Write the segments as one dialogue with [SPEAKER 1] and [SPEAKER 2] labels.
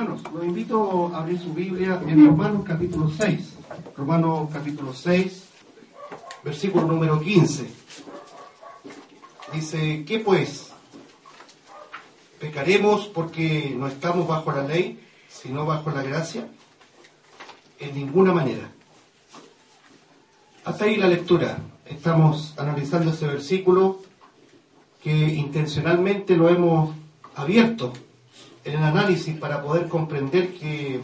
[SPEAKER 1] Hermanos, los invito a abrir su Biblia en Romanos capítulo 6. Romanos capítulo 6, versículo número 15. Dice, ¿qué pues? ¿Pecaremos porque no estamos bajo la ley, sino bajo la gracia? En ninguna manera. Hasta ahí la lectura. Estamos analizando ese versículo que intencionalmente lo hemos abierto en el análisis para poder comprender que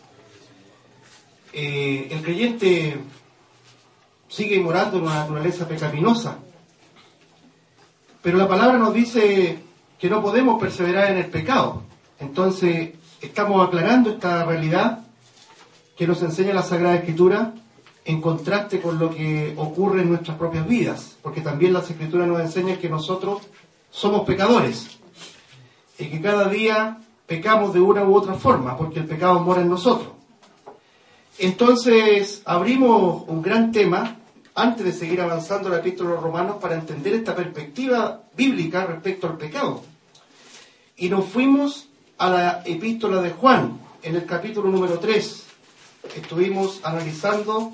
[SPEAKER 1] el creyente sigue morando en una naturaleza pecaminosa, pero la palabra nos dice que no podemos perseverar en el pecado. Entonces estamos aclarando esta realidad que nos enseña la Sagrada Escritura en contraste con lo que ocurre en nuestras propias vidas, porque también las Escrituras nos enseñan que nosotros somos pecadores y que cada día pecamos de una u otra forma, porque el pecado mora en nosotros. Entonces, abrimos un gran tema, antes de seguir avanzando la epístola de los Romanos, para entender esta perspectiva bíblica respecto al pecado. Y nos fuimos a la epístola de Juan, en el capítulo número 3. Estuvimos analizando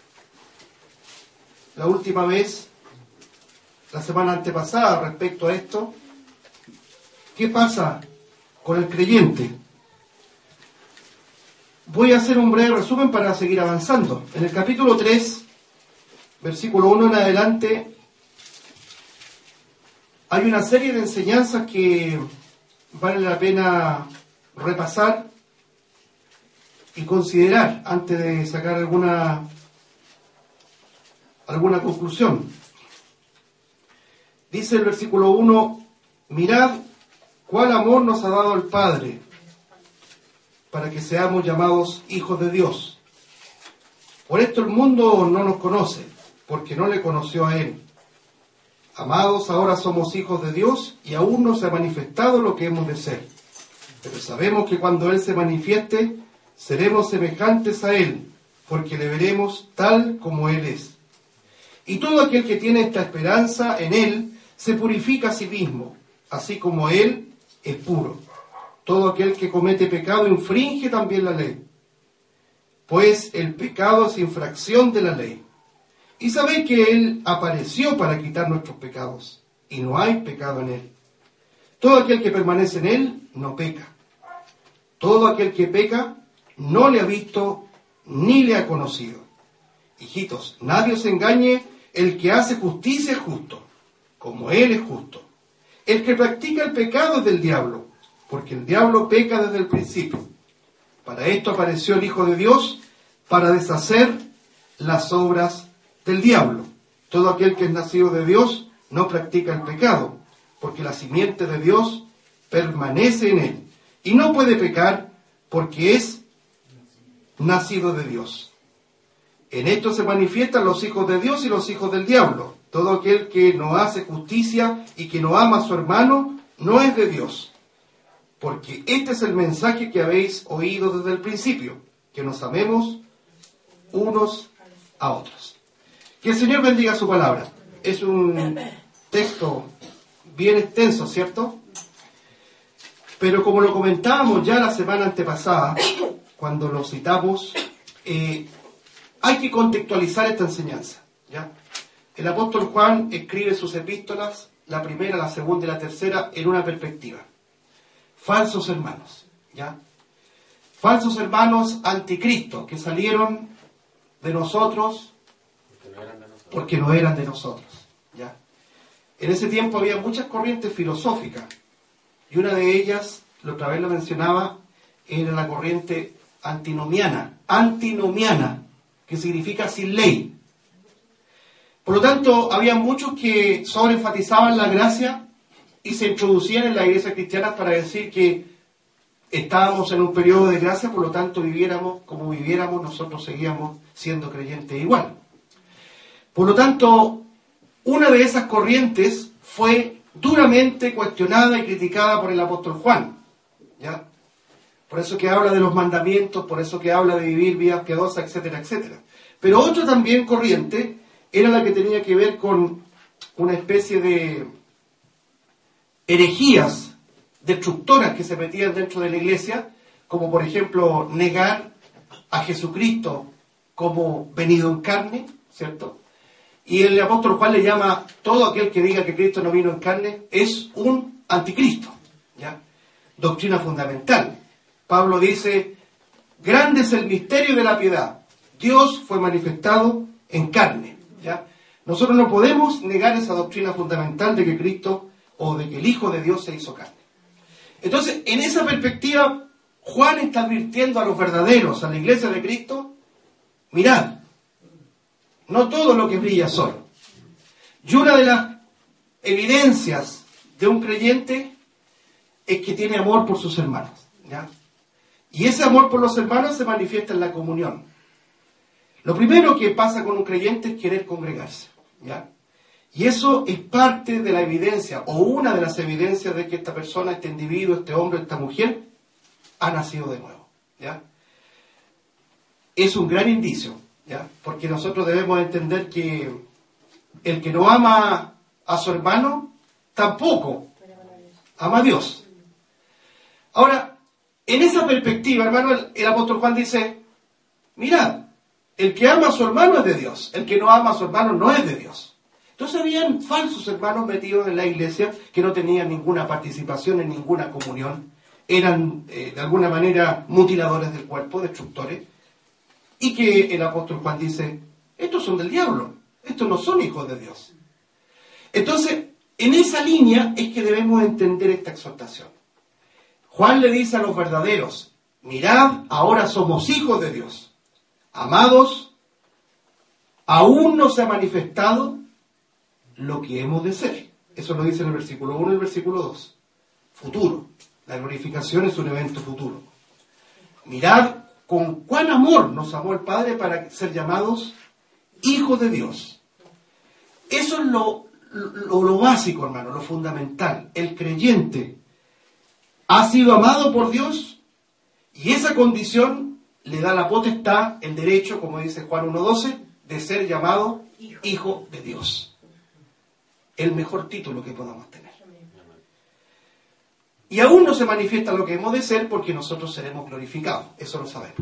[SPEAKER 1] la última vez, la semana antepasada, respecto a esto. ¿Qué pasa con el creyente? Voy a hacer un breve resumen para seguir avanzando. En el capítulo 3, versículo 1 en adelante, hay una serie de enseñanzas que vale la pena repasar y considerar antes de sacar alguna conclusión. Dice el versículo 1, mirad cuál amor nos ha dado el Padre para que seamos llamados hijos de Dios. Por esto el mundo no nos conoce, porque no le conoció a Él. Amados, ahora somos hijos de Dios y aún no se ha manifestado lo que hemos de ser. Pero sabemos que cuando Él se manifieste, seremos semejantes a Él, porque le veremos tal como Él es. Y todo aquel que tiene esta esperanza en Él, se purifica a sí mismo, así como Él es puro. Todo aquel que comete pecado infringe también la ley, pues el pecado es infracción de la ley. Y sabéis que Él apareció para quitar nuestros pecados, y no hay pecado en Él. Todo aquel que permanece en Él no peca. Todo aquel que peca no le ha visto ni le ha conocido. Hijitos, nadie os engañe, el que hace justicia es justo, como Él es justo. El que practica el pecado es del diablo, porque el diablo peca desde el principio. Para esto apareció el Hijo de Dios, para deshacer las obras del diablo. Todo aquel que es nacido de Dios no practica el pecado, porque la simiente de Dios permanece en él, y no puede pecar porque es nacido de Dios. En esto se manifiestan los hijos de Dios y los hijos del diablo. Todo aquel que no hace justicia y que no ama a su hermano no es de Dios. Porque este es el mensaje que habéis oído desde el principio, que nos amemos unos a otros. Que el Señor bendiga su palabra. Es un texto bien extenso, ¿cierto? Pero como lo comentábamos ya la semana antepasada, cuando lo citamos, hay que contextualizar esta enseñanza, ¿ya? El apóstol Juan escribe sus epístolas, la primera, la segunda y la tercera, en una perspectiva. Falsos hermanos, ¿ya? Falsos hermanos anticristo, que salieron de nosotros porque no eran de nosotros, ¿ya? En ese tiempo había muchas corrientes filosóficas, y una de ellas, la otra vez lo mencionaba, era la corriente antinomiana, que significa sin ley. Por lo tanto, había muchos que sobreenfatizaban la gracia y se introducían en la iglesia cristiana para decir que estábamos en un periodo de gracia, por lo tanto viviéramos como viviéramos, nosotros seguíamos siendo creyentes igual. Por lo tanto, una de esas corrientes fue duramente cuestionada y criticada por el apóstol Juan, ¿ya? Por eso que habla de los mandamientos, por eso que habla de vivir vidas piadosas, etcétera, etcétera. Pero otra también corriente era la que tenía que ver con una especie de herejías destructoras que se metían dentro de la iglesia como por ejemplo negar a Jesucristo como venido en carne, ¿cierto? Y el apóstol Juan le llama todo aquel que diga que Cristo no vino en carne es un anticristo, ¿ya? Doctrina fundamental. Pablo dice, grande es el misterio de la piedad. Dios fue manifestado en carne, ¿ya? Nosotros no podemos negar esa doctrina fundamental de que Cristo o de que el Hijo de Dios se hizo carne. Entonces, en esa perspectiva, Juan está advirtiendo a los verdaderos, a la iglesia de Cristo, mirad, no todo lo que brilla es oro. Y una de las evidencias de un creyente es que tiene amor por sus hermanos, ¿ya? Y ese amor por los hermanos se manifiesta en la comunión. Lo primero que pasa con un creyente es querer congregarse, ¿ya? Y eso es parte de la evidencia, o una de las evidencias de que esta persona, este individuo, este hombre, esta mujer, ha nacido de nuevo, ¿ya? Es un gran indicio, ¿ya? Porque nosotros debemos entender que el que no ama a su hermano, tampoco ama a Dios. Ahora, en esa perspectiva, hermano, el apóstol Juan dice, mirad, el que ama a su hermano es de Dios, el que no ama a su hermano no es de Dios. Entonces habían falsos hermanos metidos en la iglesia que no tenían ninguna participación en ninguna comunión, eran de alguna manera mutiladores del cuerpo, destructores, y que el apóstol Juan dice, estos son del diablo, estos no son hijos de Dios. Entonces, en esa línea es que debemos entender esta exhortación. Juan le dice a los verdaderos, mirad, ahora somos hijos de Dios, amados, aún no se ha manifestado lo que hemos de ser. Eso lo dice en el versículo 1 y el versículo 2. Futuro. La glorificación es un evento futuro. Mirad con cuán amor nos amó el Padre para ser llamados hijos de Dios. Eso es lo básico, hermano, lo fundamental. El creyente ha sido amado por Dios y esa condición le da la potestad, el derecho, como dice Juan 1:12, de ser llamado hijo de Dios. El mejor título que podamos tener. Y aún no se manifiesta lo que hemos de ser porque nosotros seremos glorificados. Eso lo sabemos.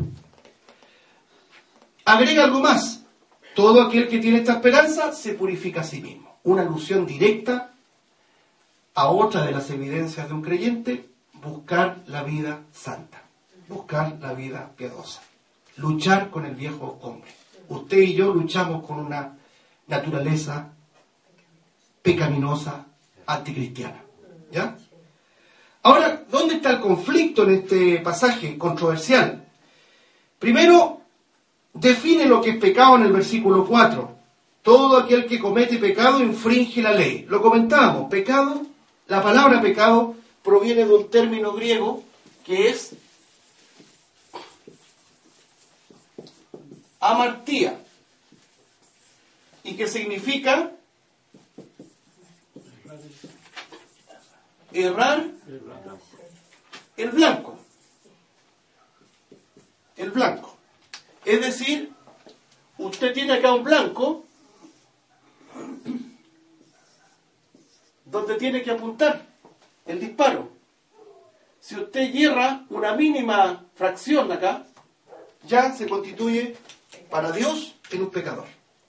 [SPEAKER 1] Agrega algo más. Todo aquel que tiene esta esperanza se purifica a sí mismo. Una alusión directa a otra de las evidencias de un creyente, buscar la vida santa, buscar la vida piadosa, luchar con el viejo hombre. Usted y yo luchamos con una naturaleza pecaminosa, anticristiana, ¿ya? Ahora, ¿dónde está el conflicto en este pasaje controversial? Primero, define lo que es pecado en el versículo 4. Todo aquel que comete pecado infringe la ley. Lo comentábamos, pecado, la palabra pecado proviene de un término griego que es amartía y que significa errar el blanco. El blanco. Es decir, usted tiene acá un blanco donde tiene que apuntar el disparo. Si usted hierra una mínima fracción acá, ya se constituye para Dios en un pecador.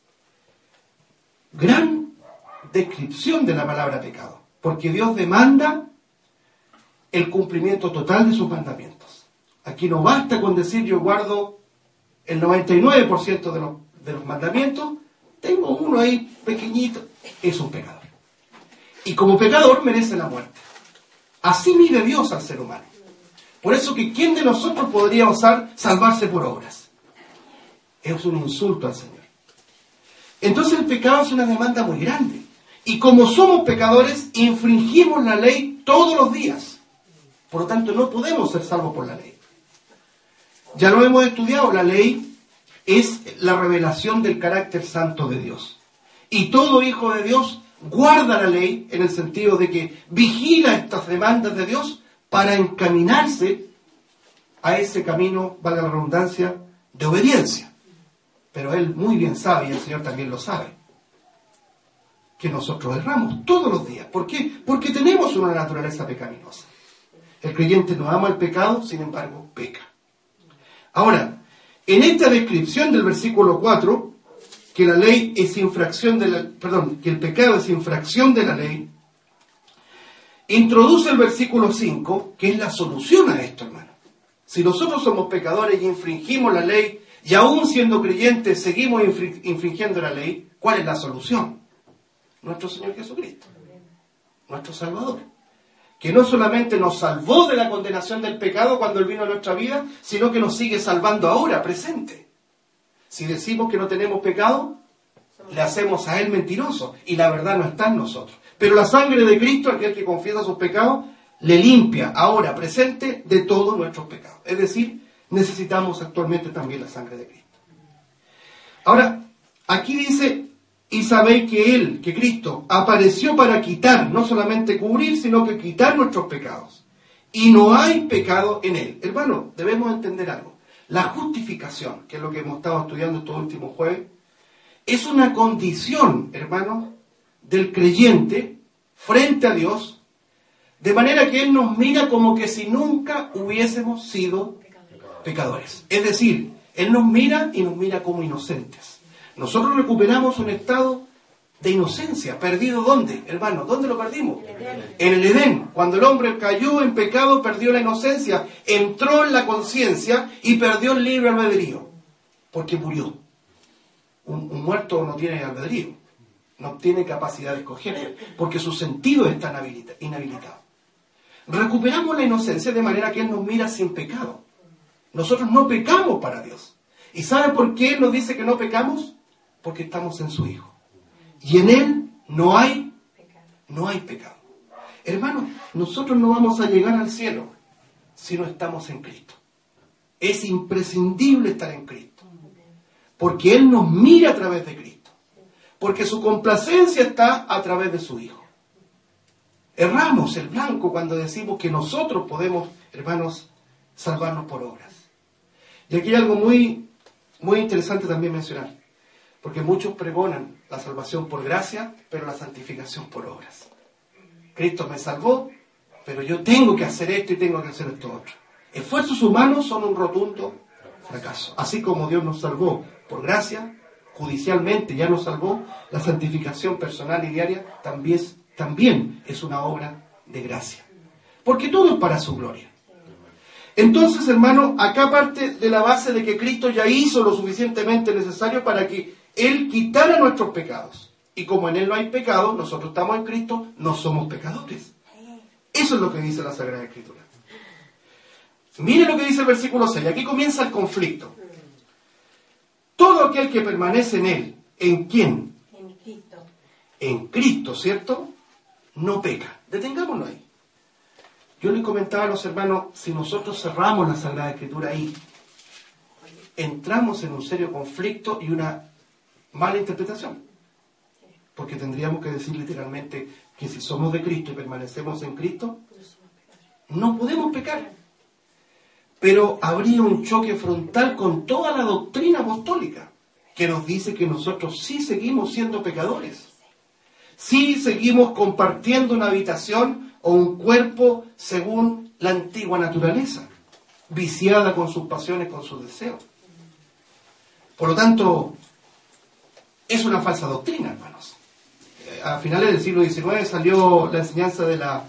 [SPEAKER 1] Gran descripción de la palabra pecado, porque Dios demanda el cumplimiento total de sus mandamientos. Aquí no basta con decir yo guardo el 99% de los mandamientos, tengo uno ahí pequeñito, es un pecador. Y como pecador merece la muerte. Así mide Dios al ser humano. Por eso que ¿quién de nosotros podría osar salvarse por obras? Es un insulto al Señor. Entonces el pecado es una demanda muy grande. Y como somos pecadores, infringimos la ley todos los días. Por lo tanto, no podemos ser salvos por la ley. Ya lo hemos estudiado, la ley es la revelación del carácter santo de Dios. Y todo hijo de Dios guarda la ley en el sentido de que vigila estas demandas de Dios para encaminarse a ese camino, valga la redundancia, de obediencia. Pero él muy bien sabe, y el Señor también lo sabe, que nosotros erramos todos los días. ¿Por qué? Porque tenemos una naturaleza pecaminosa. El creyente no ama el pecado, sin embargo, peca. Ahora, en esta descripción del versículo 4, que la ley es infracción de la, que el pecado es infracción de la ley, introduce el versículo 5, que es la solución a esto, hermano. Si nosotros somos pecadores y infringimos la ley, y aún siendo creyentes seguimos infringiendo la ley, ¿cuál es la solución? Nuestro Señor Jesucristo, nuestro Salvador, que no solamente nos salvó de la condenación del pecado cuando Él vino a nuestra vida, sino que nos sigue salvando ahora, presente. Si decimos que no tenemos pecado, le hacemos a Él mentiroso, y la verdad no está en nosotros. Pero la sangre de Cristo, aquel que confiesa sus pecados, le limpia ahora, presente, de todos nuestros pecados. Es decir, necesitamos actualmente también la sangre de Cristo. Ahora, aquí dice, y sabéis que Cristo, apareció para quitar, no solamente cubrir, sino que quitar nuestros pecados. Y no hay pecado en Él. Hermano, debemos entender algo. La justificación, que es lo que hemos estado estudiando estos últimos jueves, es una condición, hermano, del creyente frente a Dios, de manera que Él nos mira como que si nunca hubiésemos sido pecadores. Es decir, Él nos mira y nos mira como inocentes. Nosotros recuperamos un estado de inocencia. ¿Perdido dónde, hermano? ¿Dónde lo perdimos? En el Edén. Cuando el hombre cayó en pecado, perdió la inocencia, entró en la conciencia y perdió el libre albedrío, porque murió. Un muerto no tiene albedrío, no tiene capacidad de escoger, porque sus sentidos están inhabilitados. Recuperamos la inocencia de manera que Él nos mira sin pecado. Nosotros no pecamos para Dios. ¿Y sabe por qué Él nos dice que no pecamos? Porque estamos en su Hijo. Y en Él no hay pecado. Hermanos, nosotros no vamos a llegar al cielo si no estamos en Cristo. Es imprescindible estar en Cristo. Porque Él nos mira a través de Cristo. Porque su complacencia está a través de su Hijo. Erramos el blanco cuando decimos que nosotros podemos, hermanos, salvarnos por obras. Y aquí hay algo muy interesante también mencionar. Porque muchos pregonan la salvación por gracia, pero la santificación por obras. Cristo me salvó, pero yo tengo que hacer esto y tengo que hacer esto otro. Esfuerzos humanos son un rotundo fracaso. Así como Dios nos salvó por gracia, judicialmente ya nos salvó, la santificación personal y diaria también es una obra de gracia. Porque todo es para su gloria. Entonces, hermano, acá parte de la base de que Cristo ya hizo lo suficientemente necesario para que Él quitara nuestros pecados. Y como en Él no hay pecado, nosotros estamos en Cristo, no somos pecadores. Eso es lo que dice la Sagrada Escritura. Mire lo que dice el versículo 6. Aquí comienza el conflicto. Todo aquel que permanece en Él, ¿en quién?
[SPEAKER 2] En Cristo.
[SPEAKER 1] En Cristo, ¿cierto? No peca. Detengámonos ahí. Yo les comentaba a los hermanos, si nosotros cerramos la Sagrada Escritura ahí, entramos en un serio conflicto y una mala interpretación. Porque tendríamos que decir literalmente que si somos de Cristo y permanecemos en Cristo, no podemos pecar. Pero habría un choque frontal con toda la doctrina apostólica, que nos dice que nosotros sí seguimos siendo pecadores. Sí seguimos compartiendo una habitación o un cuerpo según la antigua naturaleza, viciada con sus pasiones, con sus deseos. Por lo tanto, es una falsa doctrina, hermanos. A finales del siglo XIX salió la enseñanza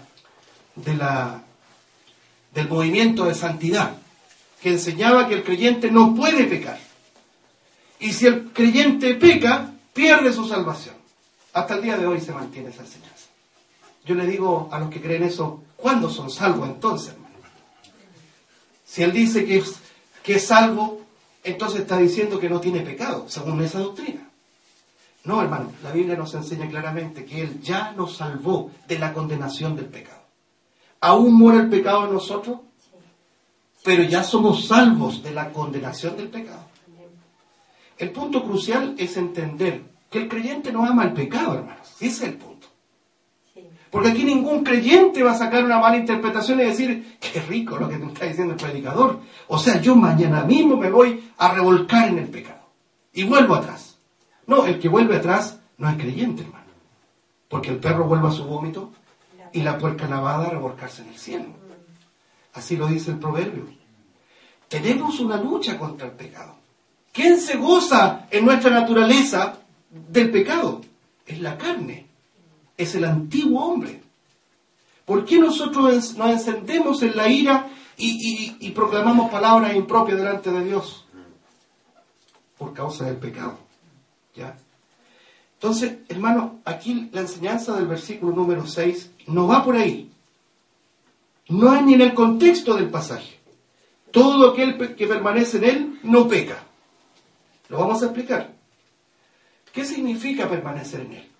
[SPEAKER 1] del movimiento de santidad, que enseñaba que el creyente no puede pecar. Y si el creyente peca, pierde su salvación. Hasta el día de hoy se mantiene esa enseñanza. Yo le digo a los que creen eso, ¿cuándo son salvos entonces, hermano? Si él dice que es salvo, entonces está diciendo que no tiene pecado, según esa doctrina. No, hermano, la Biblia nos enseña claramente que Él ya nos salvó de la condenación del pecado. Aún muere el pecado en nosotros, pero ya somos salvos de la condenación del pecado. El punto crucial es entender que el creyente no ama el pecado, hermanos. Ese es el punto. Porque aquí ningún creyente va a sacar una mala interpretación y decir, qué rico lo que me está diciendo el predicador. O sea, yo mañana mismo me voy a revolcar en el pecado. Y vuelvo atrás. No, el que vuelve atrás no es creyente, hermano. Porque el perro vuelve a su vómito y la puerca lavada a revolcarse en el cielo. Así lo dice el proverbio. Tenemos una lucha contra el pecado. ¿Quién se goza en nuestra naturaleza del pecado? Es la carne, es el antiguo hombre. ¿Por qué nosotros nos encendemos en la ira y proclamamos palabras impropias delante de Dios? Por causa del pecado. ¿Ya? Entonces, hermano, aquí la enseñanza del versículo número 6 no va por ahí. No es ni en el contexto del pasaje. Todo aquel que permanece en él no peca. Lo vamos a explicar. ¿Qué significa permanecer en él?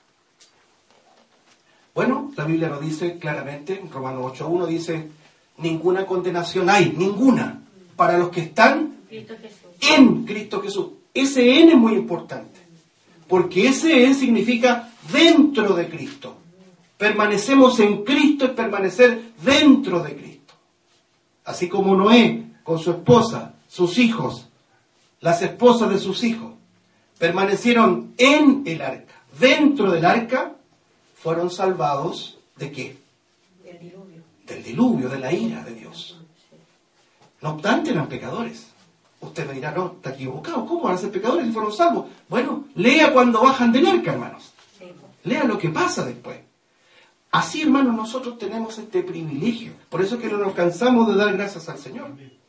[SPEAKER 1] Bueno, la Biblia lo dice claramente, en Romanos 8.1 dice, ninguna condenación hay, ninguna, para los que están en Cristo Jesús. Ese en es muy importante, porque ese en significa dentro de Cristo. Permanecemos en Cristo es permanecer dentro de Cristo. Así como Noé, con su esposa, sus hijos, las esposas de sus hijos, permanecieron en el arca, dentro del arca, fueron salvados ¿de qué?
[SPEAKER 2] Del diluvio.
[SPEAKER 1] Del diluvio, de la ira de Dios. No obstante, eran pecadores. Usted me dirá, no, está equivocado. ¿Cómo van a ser pecadores si fueron salvos? Bueno, lea cuando bajan del arca, hermanos. Lea lo que pasa después. Así, hermanos, nosotros tenemos este privilegio. Por eso es que no nos cansamos de dar gracias al Señor.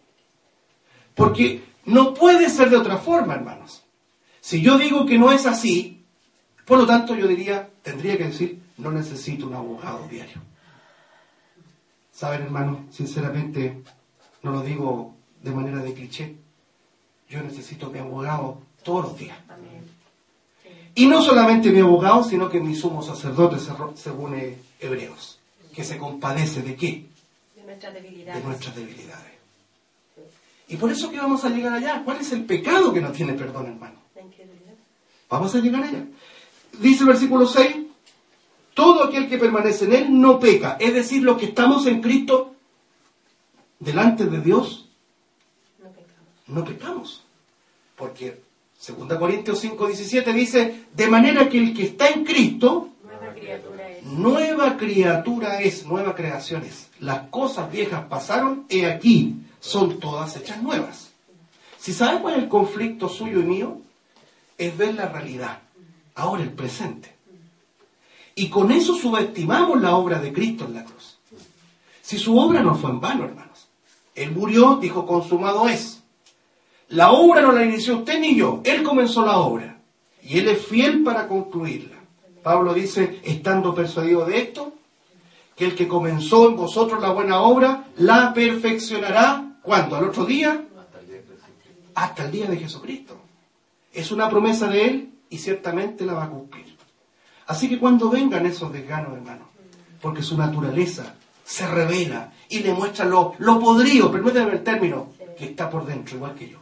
[SPEAKER 1] Porque no puede ser de otra forma, hermanos. Si yo digo que no es así, por lo tanto yo tendría que decir, no necesito un abogado diario. Saben, hermanos, sinceramente, no lo digo de manera de cliché. Yo necesito mi abogado todos los días.
[SPEAKER 2] Amén. Sí.
[SPEAKER 1] Y no solamente mi abogado, sino que mi sumo sacerdote, según Hebreos, que se compadece ¿de qué?
[SPEAKER 2] De nuestras debilidades.
[SPEAKER 1] De nuestras debilidades. Y por eso que vamos a llegar allá. ¿Cuál es el pecado que no tiene perdón, hermano?
[SPEAKER 2] La incredulidad.
[SPEAKER 1] Vamos a llegar allá. Dice el versículo 6, todo aquel que permanece en él no peca. Es decir, los que estamos en Cristo, delante de Dios,
[SPEAKER 2] No pecamos.
[SPEAKER 1] no pecamos. Porque 2 Corintios 5:17 dice, de manera que el que está en Cristo,
[SPEAKER 2] Nueva criatura es.
[SPEAKER 1] nueva criatura es, nueva creación es. Las cosas viejas pasaron, he aquí, son todas hechas nuevas. Si sabes cuál es el conflicto suyo y mío, es ver la realidad, ahora el presente. Y con eso subestimamos la obra de Cristo en la cruz. Si su obra no fue en vano, hermanos. Él murió, dijo, consumado es. La obra no la inició usted ni yo, Él comenzó la obra. Y Él es fiel para concluirla. Pablo dice, estando persuadido de esto, que el que comenzó en vosotros la buena obra, la perfeccionará, ¿cuándo? ¿Al otro día? Hasta el día de Jesucristo. Es una promesa de Él y ciertamente la va a cumplir. Así que cuando vengan esos desganos, hermanos, porque su naturaleza se revela y le muestra lo podrido, permítame el término, que está por dentro, igual que yo.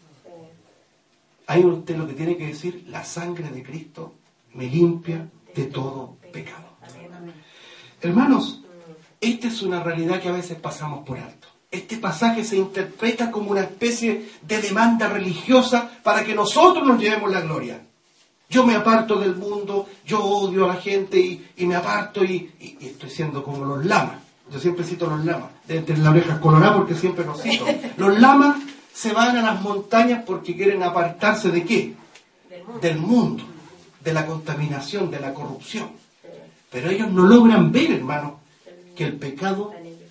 [SPEAKER 1] Ahí usted lo que tiene que decir, la sangre de Cristo me limpia de todo pecado. Hermanos, esta es una realidad que a veces pasamos por alto. Este pasaje se interpreta como una especie de demanda religiosa para que nosotros nos llevemos la gloria. Yo me aparto del mundo, yo odio a la gente y me aparto y estoy siendo como los lamas. Yo siempre cito a los lamas, de la oreja colorada porque siempre los cito. Los lamas se van a las montañas porque quieren apartarse ¿de qué? Del mundo, de la contaminación, de la corrupción. Pero ellos no logran ver, hermano, que el pecado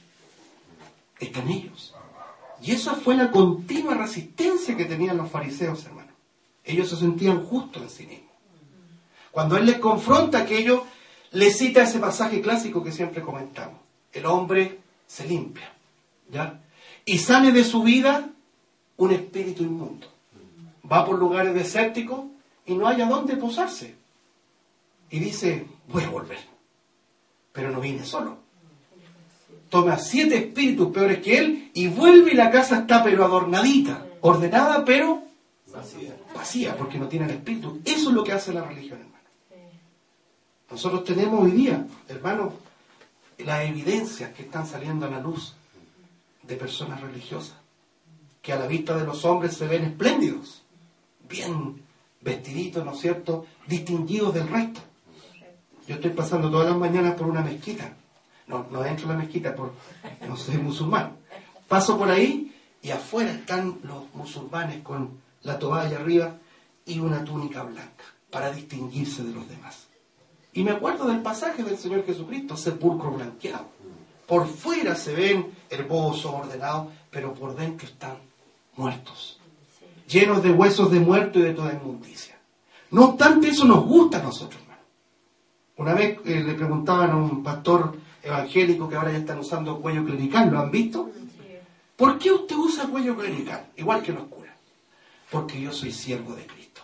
[SPEAKER 1] está en ellos. Y esa fue la continua resistencia que tenían los fariseos, hermano. Ellos se sentían justos en sí mismos. Cuando Él les confronta aquello, les cita ese pasaje clásico que siempre comentamos. El hombre se limpia, ¿ya? Y sale de su vida un espíritu inmundo. Va por lugares desérticos y no hay a dónde posarse. Y dice, voy a volver. Pero no vine solo. Toma 7 espíritus peores que él y vuelve y la casa está pero adornadita, ordenada pero vacía, porque no tiene el espíritu. Eso es lo que hace la religión, hermano. Nosotros tenemos hoy día, hermano, las evidencias que están saliendo a la luz de personas religiosas, que a la vista de los hombres se ven espléndidos, bien vestiditos, ¿no es cierto?, distinguidos del resto. Yo estoy pasando todas las mañanas por una mezquita. No entro a la mezquita porque no soy musulmán. paso por ahí y afuera están los musulmanes con la toalla arriba y una túnica blanca para distinguirse de los demás. Y me acuerdo del pasaje del Señor Jesucristo, sepulcro blanqueado. Por fuera se ven hermosos, ordenados, pero por dentro están muertos, llenos de huesos de muerto y de toda inmundicia. No obstante, eso nos gusta a nosotros, hermano. Una vez le preguntaban a un pastor evangélico que ahora ya están usando cuello clerical, ¿lo han visto? ¿Por qué usted usa cuello clerical? Igual que los curas. Porque yo soy siervo de Cristo.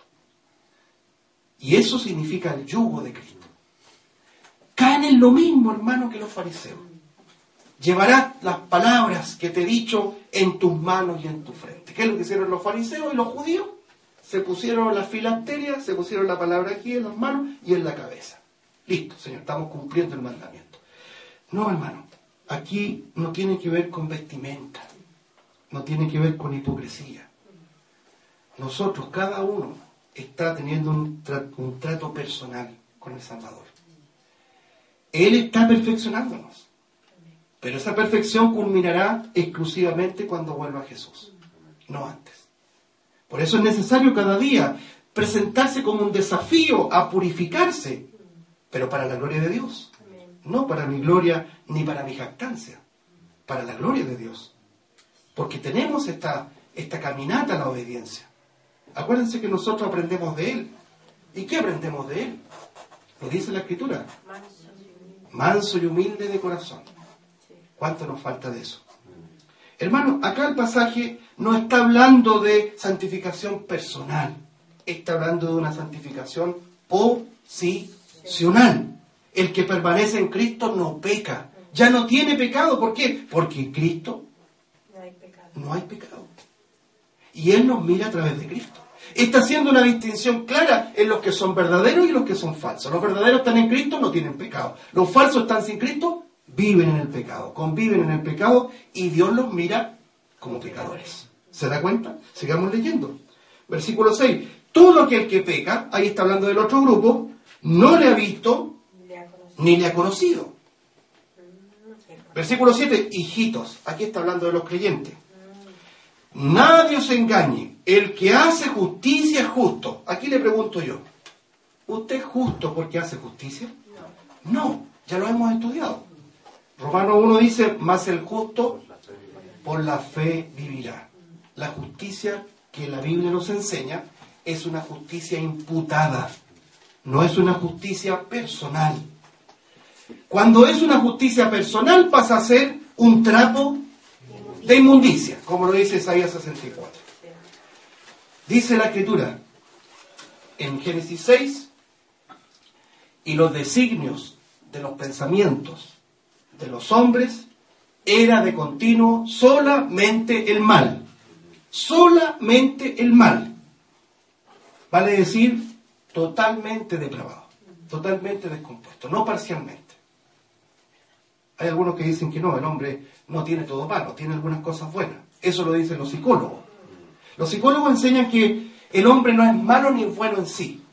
[SPEAKER 1] Y eso significa el yugo de Cristo. Caen en lo mismo, hermano, que los fariseos. Llevarás las palabras que te he dicho en tus manos y en tu frente. ¿Qué es lo que hicieron los fariseos y los judíos? Se pusieron la filacteria, se pusieron la palabra aquí en las manos y en la cabeza. Listo, Señor, estamos cumpliendo el mandamiento. No, hermano, aquí no tiene que ver con vestimenta, no tiene que ver con hipocresía. Nosotros, cada uno, está teniendo un trato personal con el Salvador. Él está perfeccionándonos. Pero esa perfección culminará exclusivamente cuando vuelva Jesús, no antes. Por eso es necesario cada día presentarse como un desafío a purificarse, pero para la gloria de Dios. No para mi gloria ni para mi jactancia, para la gloria de Dios. Porque tenemos esta caminata a la obediencia. Acuérdense que nosotros aprendemos de Él. ¿Y qué aprendemos de Él? Lo dice la Escritura. Manso y humilde de corazón. ¿Cuánto nos falta de eso? Hermano, acá el pasaje no está hablando de santificación personal. Está hablando de una santificación posicional. El que permanece en Cristo no peca. Ya no tiene pecado. ¿Por qué? Porque en Cristo no hay pecado. Y Él nos mira a través de Cristo. Está haciendo una distinción clara en los que son verdaderos y los que son falsos. Los verdaderos están en Cristo, no tienen pecado. Los falsos están sin Cristo, viven en el pecado, conviven en el pecado y Dios los mira como pecadores. ¿Se da cuenta? Sigamos leyendo. Versículo 6. Todo aquel que peca, ahí está hablando del otro grupo, no le ha visto ni le ha conocido. Versículo 7. Hijitos, aquí está hablando de los creyentes. Nadie os engañe, el que hace justicia es justo. Aquí le pregunto yo, ¿usted es justo porque hace justicia? No, ya lo hemos estudiado. Romanos 1 dice, mas el justo por la fe vivirá. La justicia que la Biblia nos enseña es una justicia imputada, no es una justicia personal. Cuando es una justicia personal pasa a ser un trapo de inmundicia, como lo dice Isaías 64. Dice la Escritura en Génesis 6, y los designios de los pensamientos de los hombres era de continuo solamente el mal. Solamente el mal. Vale decir, totalmente depravado, totalmente descompuesto, no parcialmente. Hay algunos que dicen que no, el hombre no tiene todo malo, tiene algunas cosas buenas. Eso lo dicen los psicólogos. Los psicólogos enseñan que el hombre no es malo ni bueno en sí.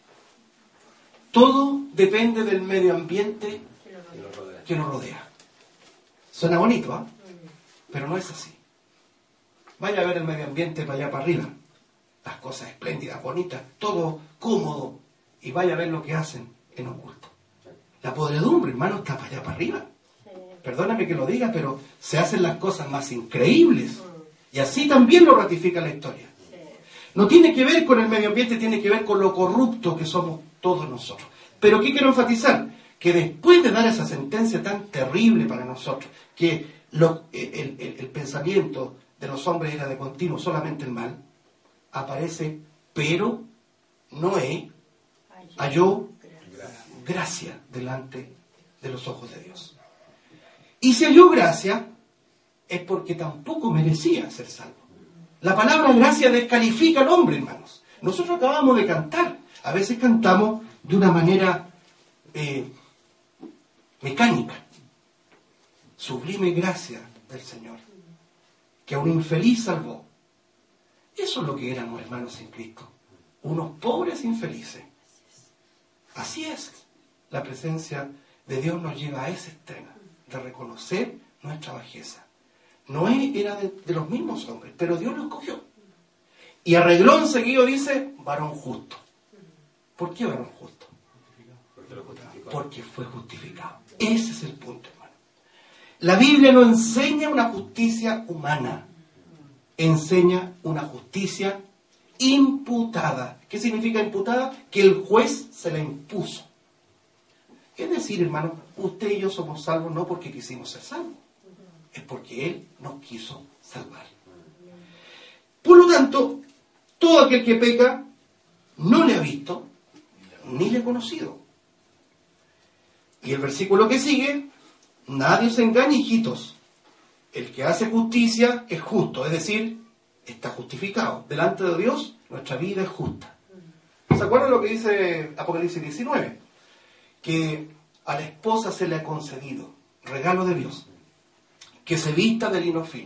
[SPEAKER 1] Todo depende del medio ambiente que lo rodea. Suena bonito, ¿eh? Pero no es así. Vaya a ver el medio ambiente para allá para arriba. Las cosas espléndidas, bonitas, todo cómodo. Y vaya a ver lo que hacen en oculto. La podredumbre, hermano, está para allá para arriba. Perdóname que lo diga, pero se hacen las cosas más increíbles. Y así también lo ratifica la historia. No tiene que ver con el medio ambiente, tiene que ver con lo corrupto que somos todos nosotros. Pero ¿qué quiero enfatizar? Que después de dar esa sentencia tan terrible para nosotros, que el pensamiento de los hombres era de continuo solamente el mal, aparece, pero Noé halló gracia delante de los ojos de Dios. Y si halló gracia, es porque tampoco merecía ser salvo. La palabra gracia descalifica al hombre, hermanos. Nosotros acabamos de cantar. A veces cantamos de una manera mecánica. Sublime gracia del Señor, que a un infeliz salvó. Eso es lo que éramos, hermanos, en Cristo. Unos pobres infelices. Así es. La presencia de Dios nos lleva a ese extremo de reconocer nuestra bajeza, Noé era de los mismos hombres, pero Dios lo escogió. Y arregló enseguida, dice, varón justo. ¿Por qué varón justo? Porque fue justificado. Ese es el punto, hermano. La Biblia no enseña una justicia humana, enseña una justicia imputada. ¿Qué significa imputada? Que el juez se la impuso. Es decir, hermano, usted y yo somos salvos no porque quisimos ser salvos, es porque Él nos quiso salvar. Por lo tanto, todo aquel que peca no le ha visto ni le ha conocido. Y el versículo que sigue, nadie se engañe, hijitos. El que hace justicia es justo, es decir, está justificado. Delante de Dios, nuestra vida es justa. ¿Se acuerdan lo que dice Apocalipsis 19? Que a la esposa se le ha concedido, regalo de Dios, que se vista de lino fino,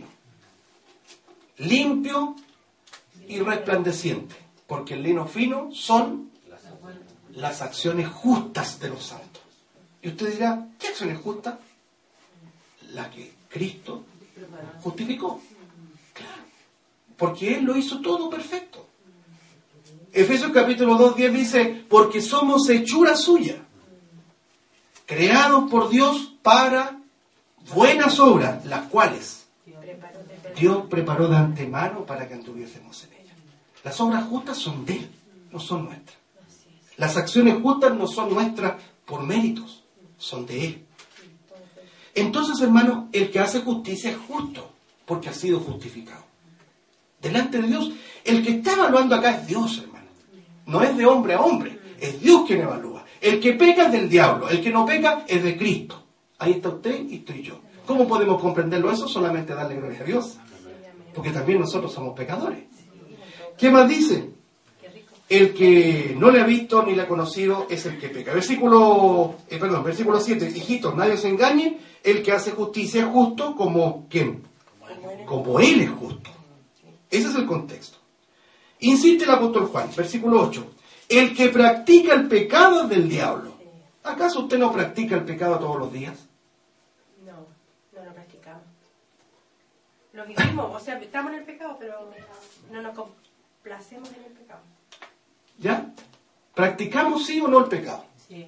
[SPEAKER 1] limpio y resplandeciente, porque el lino fino son las acciones justas de los santos. Y usted dirá, ¿qué acciones justas? La que Cristo justificó. Claro, porque Él lo hizo todo perfecto. Efesios capítulo 2:10 dice, porque somos hechura suya, creados por Dios para buenas obras, las cuales Dios preparó de antemano para que anduviésemos en ellas. Las obras justas son de Él, no son nuestras. Las acciones justas no son nuestras por méritos, son de Él. Entonces, hermano, el que hace justicia es justo, porque ha sido justificado. Delante de Dios, el que está evaluando acá es Dios, hermano. No es de hombre a hombre, es Dios quien evalúa. El que peca es del diablo, el que no peca es de Cristo. Ahí está usted y estoy yo. ¿Cómo podemos comprenderlo eso? Solamente darle gloria a Dios. Porque también nosotros somos pecadores. ¿Qué más dice? El que no le ha visto ni le ha conocido es el que peca. Versículo 7. Hijitos, nadie se engañe. El que hace justicia es justo como ¿quién? Como Él es justo. Ese es el contexto. Insiste el apóstol Juan, versículo 8. El que practica el pecado es del diablo. ¿Acaso usted no practica el pecado todos los días?
[SPEAKER 2] No lo practicamos. Lo vivimos, o sea, estamos en el pecado, pero no nos complacemos en el pecado.
[SPEAKER 1] ¿Ya? ¿Practicamos sí o no el pecado?
[SPEAKER 2] Sí.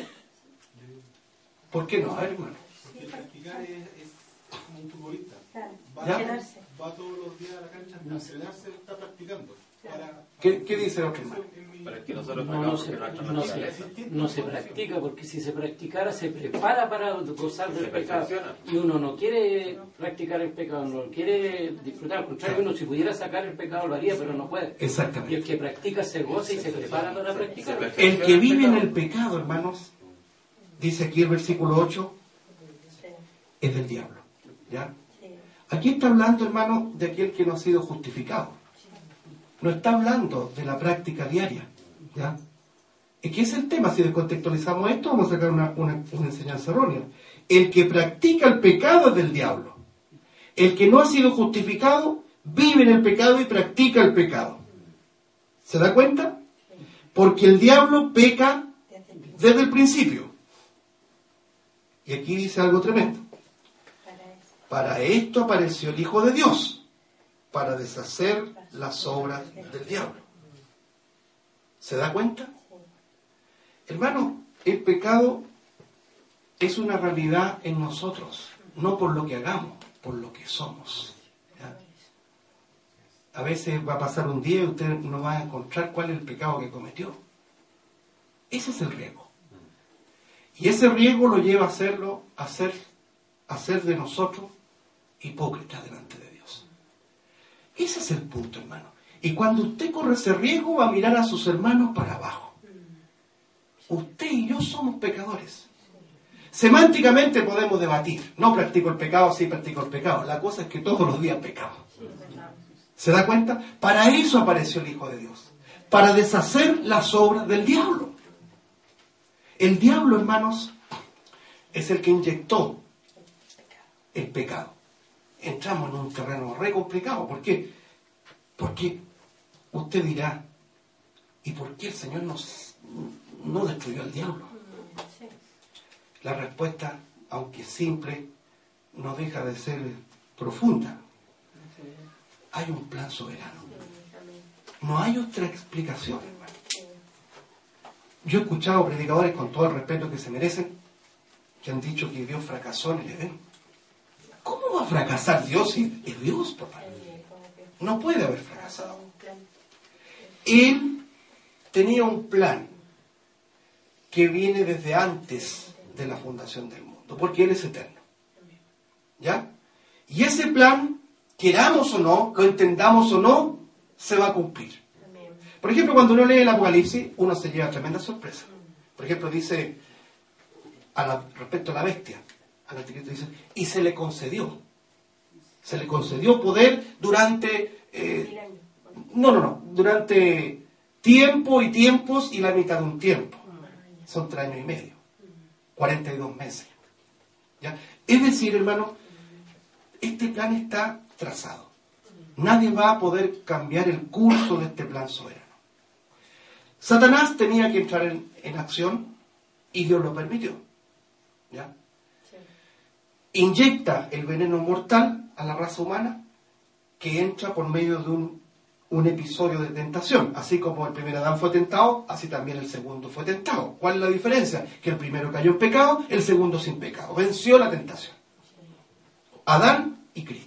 [SPEAKER 1] ¿Por qué no? A ver, hermano.
[SPEAKER 3] Porque practicar es como un futbolista.
[SPEAKER 2] Claro,
[SPEAKER 1] ¿Ya?
[SPEAKER 2] entrenarse.
[SPEAKER 3] Va todos los días a la cancha a entrenarse, está practicando.
[SPEAKER 1] ¿Qué dice el otro hermano?
[SPEAKER 4] Para que nosotros
[SPEAKER 5] no se practica, porque si se practicara se prepara para gozar del pecado. Y uno no quiere practicar el pecado, no quiere disfrutar. Al contrario, uno si pudiera sacar el pecado lo haría, pero no puede.
[SPEAKER 1] Exactamente.
[SPEAKER 5] Y el que practica se goza y se prepara para practicar.
[SPEAKER 1] El que vive en el pecado, hermanos, dice aquí el versículo 8, es del diablo. ¿Ya? Aquí está hablando, hermano, de aquel que no ha sido justificado. No está hablando de la práctica diaria. ¿Ya? Es que es el tema. Si descontextualizamos esto, vamos a sacar una enseñanza errónea. El que practica el pecado es del diablo. El que no ha sido justificado vive en el pecado y practica el pecado. ¿Se da cuenta? Porque el diablo peca desde el principio. Y aquí dice algo tremendo. Para esto apareció el Hijo de Dios, para deshacer las obras del diablo. ¿Se da cuenta? Hermano, el pecado es una realidad en nosotros, no por lo que hagamos, por lo que somos. ¿Ya? A veces va a pasar un día y usted no va a encontrar cuál es el pecado que cometió. Ese es el riesgo. Y ese riesgo lo lleva a hacer de nosotros hipócritas delante de Dios. Ese es el punto, hermano. Y cuando usted corre ese riesgo, va a mirar a sus hermanos para abajo. Usted y yo somos pecadores. Semánticamente podemos debatir. No practico el pecado, sí practico el pecado. La cosa es que todos los días pecamos. ¿Se da cuenta? Para eso apareció el Hijo de Dios. Para deshacer las obras del diablo. El diablo, hermanos, es el que inyectó el pecado. Entramos en un terreno re complicado. ¿Por qué? Porque usted dirá, ¿y por qué el Señor no destruyó al diablo? La respuesta, aunque simple, no deja de ser profunda. Hay un plan soberano. No hay otra explicación, hermano. Yo he escuchado predicadores, con todo el respeto que se merecen, que han dicho que Dios fracasó en el Edén. ¿Cómo va a fracasar Dios si es Dios, papá? No puede haber fracasado. Él tenía un plan que viene desde antes de la fundación del mundo, porque Él es eterno. ¿Ya? Y ese plan, queramos o no, lo entendamos o no, se va a cumplir. Por ejemplo, cuando uno lee el Apocalipsis, uno se lleva tremenda sorpresa. Por ejemplo, dice, respecto a la bestia, al anticristo dice, y se le concedió poder durante, durante tiempo y tiempos y la mitad de un tiempo. Son 3 años y medio, 42 meses. ¿Ya? Es decir, hermano, este plan está trazado. Nadie va a poder cambiar el curso de este plan soberano. Satanás tenía que entrar en acción y Dios lo permitió. ¿Ya? Sí. Inyecta el veneno mortal a la raza humana que entra por medio de un episodio de tentación. Así como el primer Adán fue tentado, así también el segundo fue tentado. ¿Cuál es la diferencia? Que el primero cayó en pecado, el segundo sin pecado. Venció la tentación. Adán y Cristo.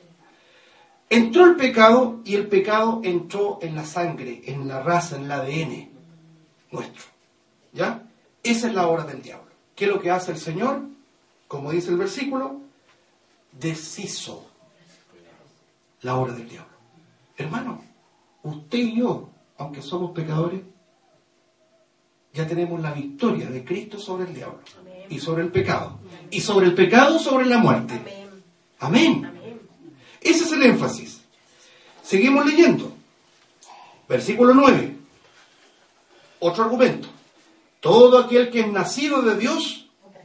[SPEAKER 1] Entró el pecado y el pecado entró en la sangre, en la raza, en el ADN nuestro. ¿Ya? Esa es la obra del diablo. ¿Qué es lo que hace el Señor? Como dice el versículo, deshizo la obra del diablo. Hermano, usted y yo, aunque somos pecadores, ya tenemos la victoria de Cristo sobre el diablo. Amén. Y sobre el pecado. Amén. Y sobre el pecado, sobre la muerte. Amén. Amén. Amén. Ese es el énfasis. Seguimos leyendo. Versículo 9. Otro argumento. Todo aquel que es nacido de Dios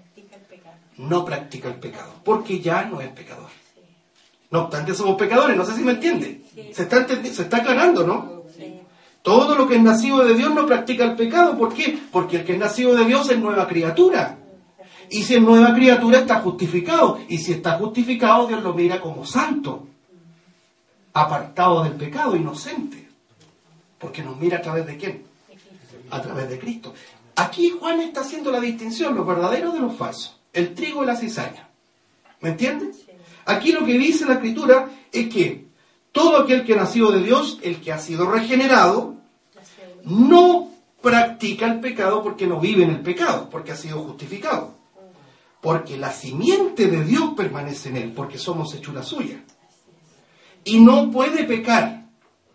[SPEAKER 1] no practica el pecado, porque ya no es pecador. Sí. No obstante, somos pecadores, no sé si me entiende. Sí. Se está aclarando, ¿no? Sí. Todo lo que es nacido de Dios no practica el pecado. ¿Por qué? Porque el que es nacido de Dios es nueva criatura. Y si es nueva criatura está justificado. Y si está justificado, Dios lo mira como santo, apartado del pecado, inocente. Porque nos mira a través de ¿quién? A través de Cristo. Aquí Juan está haciendo la distinción, los verdaderos de los falsos. El trigo y la cizaña. ¿Me entiendes? Aquí lo que dice la Escritura es que todo aquel que ha nacido de Dios, el que ha sido regenerado, no practica el pecado porque no vive en el pecado, porque ha sido justificado. Porque la simiente de Dios permanece en él, porque somos hechura suya. Y no puede pecar.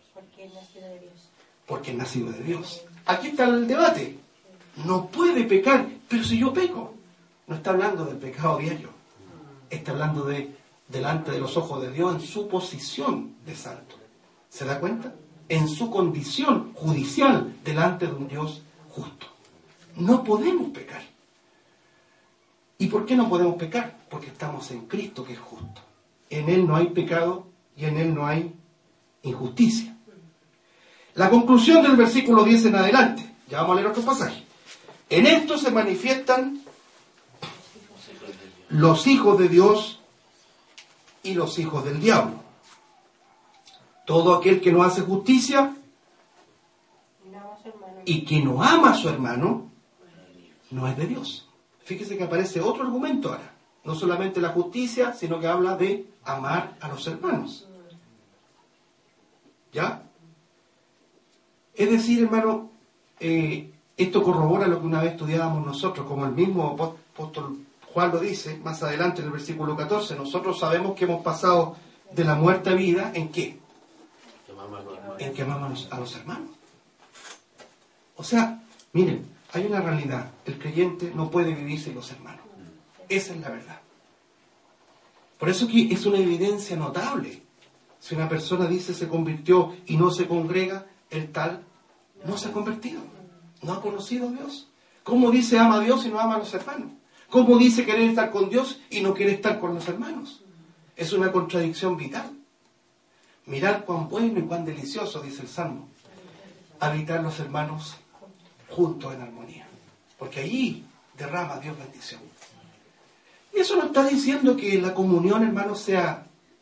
[SPEAKER 1] Porque es nacido de Dios. Aquí está el debate. No puede pecar, pero si yo peco. No está hablando del pecado diario. Está hablando de delante de los ojos de Dios en su posición de santo. ¿Se da cuenta? En su condición judicial delante de un Dios justo. No podemos pecar. ¿Y por qué no podemos pecar? Porque estamos en Cristo, que es justo. En Él no hay pecado y en Él no hay injusticia. La conclusión del versículo 10 en adelante. Ya vamos a leer otro pasaje. En esto se manifiestan los hijos de Dios y los hijos del diablo. Todo aquel que no hace justicia y que no ama a su hermano no es de Dios. Fíjese que aparece otro argumento ahora. No solamente la justicia, sino que habla de amar a los hermanos. ¿Ya? Es decir, hermano, esto corrobora lo que una vez estudiábamos nosotros, como el mismo apóstol Juan lo dice más adelante en el versículo 14. Nosotros sabemos que hemos pasado de la muerte a vida, ¿en qué? En que amamos a los hermanos. O sea, miren, hay una realidad. El creyente no puede vivir sin los hermanos. Esa es la verdad. Por eso que es una evidencia notable. Si una persona dice se convirtió y no se congrega, el tal no se ha convertido. No ha conocido a Dios. ¿Cómo dice ama a Dios y no ama a los hermanos? ¿Cómo dice querer estar con Dios y no quiere estar con los hermanos? Es una contradicción vital. Mirad cuán bueno y cuán delicioso, dice el Salmo, habitar los hermanos juntos en armonía. Porque allí derrama Dios bendición. Y eso no está diciendo que la comunión, hermanos, sea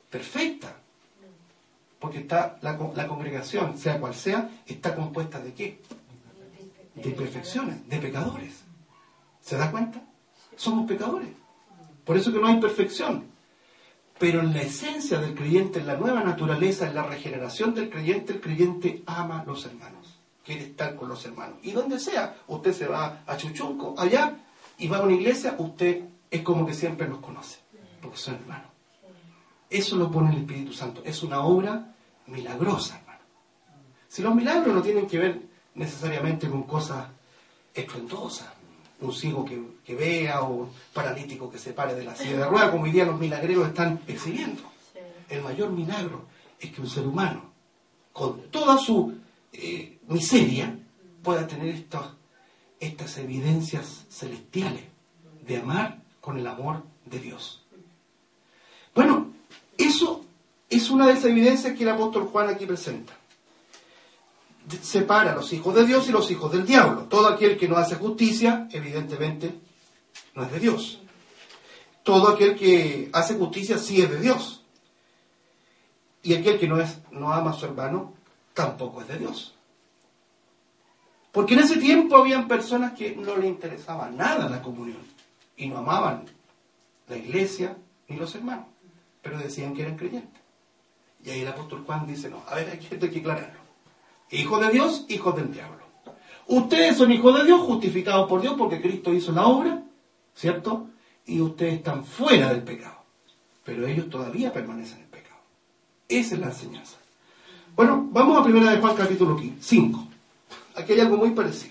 [SPEAKER 1] perfecta. Porque está la congregación, sea cual sea, está compuesta ¿de qué? De imperfecciones, de pecadores. ¿Se da cuenta? Somos pecadores. Por eso que no hay perfección. Pero en la esencia del creyente, en la nueva naturaleza, en la regeneración del creyente, el creyente ama a los hermanos. Quiere estar con los hermanos. Y donde sea, usted se va a Chuchunco, allá, y va a una iglesia, usted es como que siempre los conoce. Porque son hermanos. Eso lo pone el Espíritu Santo. Es una obra milagrosa, hermano. Si los milagros no tienen que ver necesariamente con cosas estruendosas, un ciego que vea o un paralítico que se pare de la silla de ruedas, como hoy día los milagreros están exhibiendo. El mayor milagro es que un ser humano, con toda su miseria, pueda tener estas evidencias celestiales de amar con el amor de Dios. Bueno, eso es una de esas evidencias que el apóstol Juan aquí presenta. Separa a los hijos de Dios y los hijos del diablo. Todo aquel que no hace justicia, evidentemente, no es de Dios. Todo aquel que hace justicia sí es de Dios. Y aquel que no ama a su hermano, tampoco es de Dios. Porque en ese tiempo habían personas que no les interesaba nada la comunión. Y no amaban la iglesia ni los hermanos. Pero decían que eran creyentes. Y ahí el apóstol Juan dice, no, a ver, hay que aclararlo. Hijos de Dios, hijos del diablo. Ustedes son hijos de Dios, justificados por Dios, porque Cristo hizo la obra, ¿cierto? Y ustedes están fuera del pecado. Pero ellos todavía permanecen en el pecado. Esa es la enseñanza. Bueno, vamos a 1 de Juan capítulo 5. Aquí hay algo muy parecido.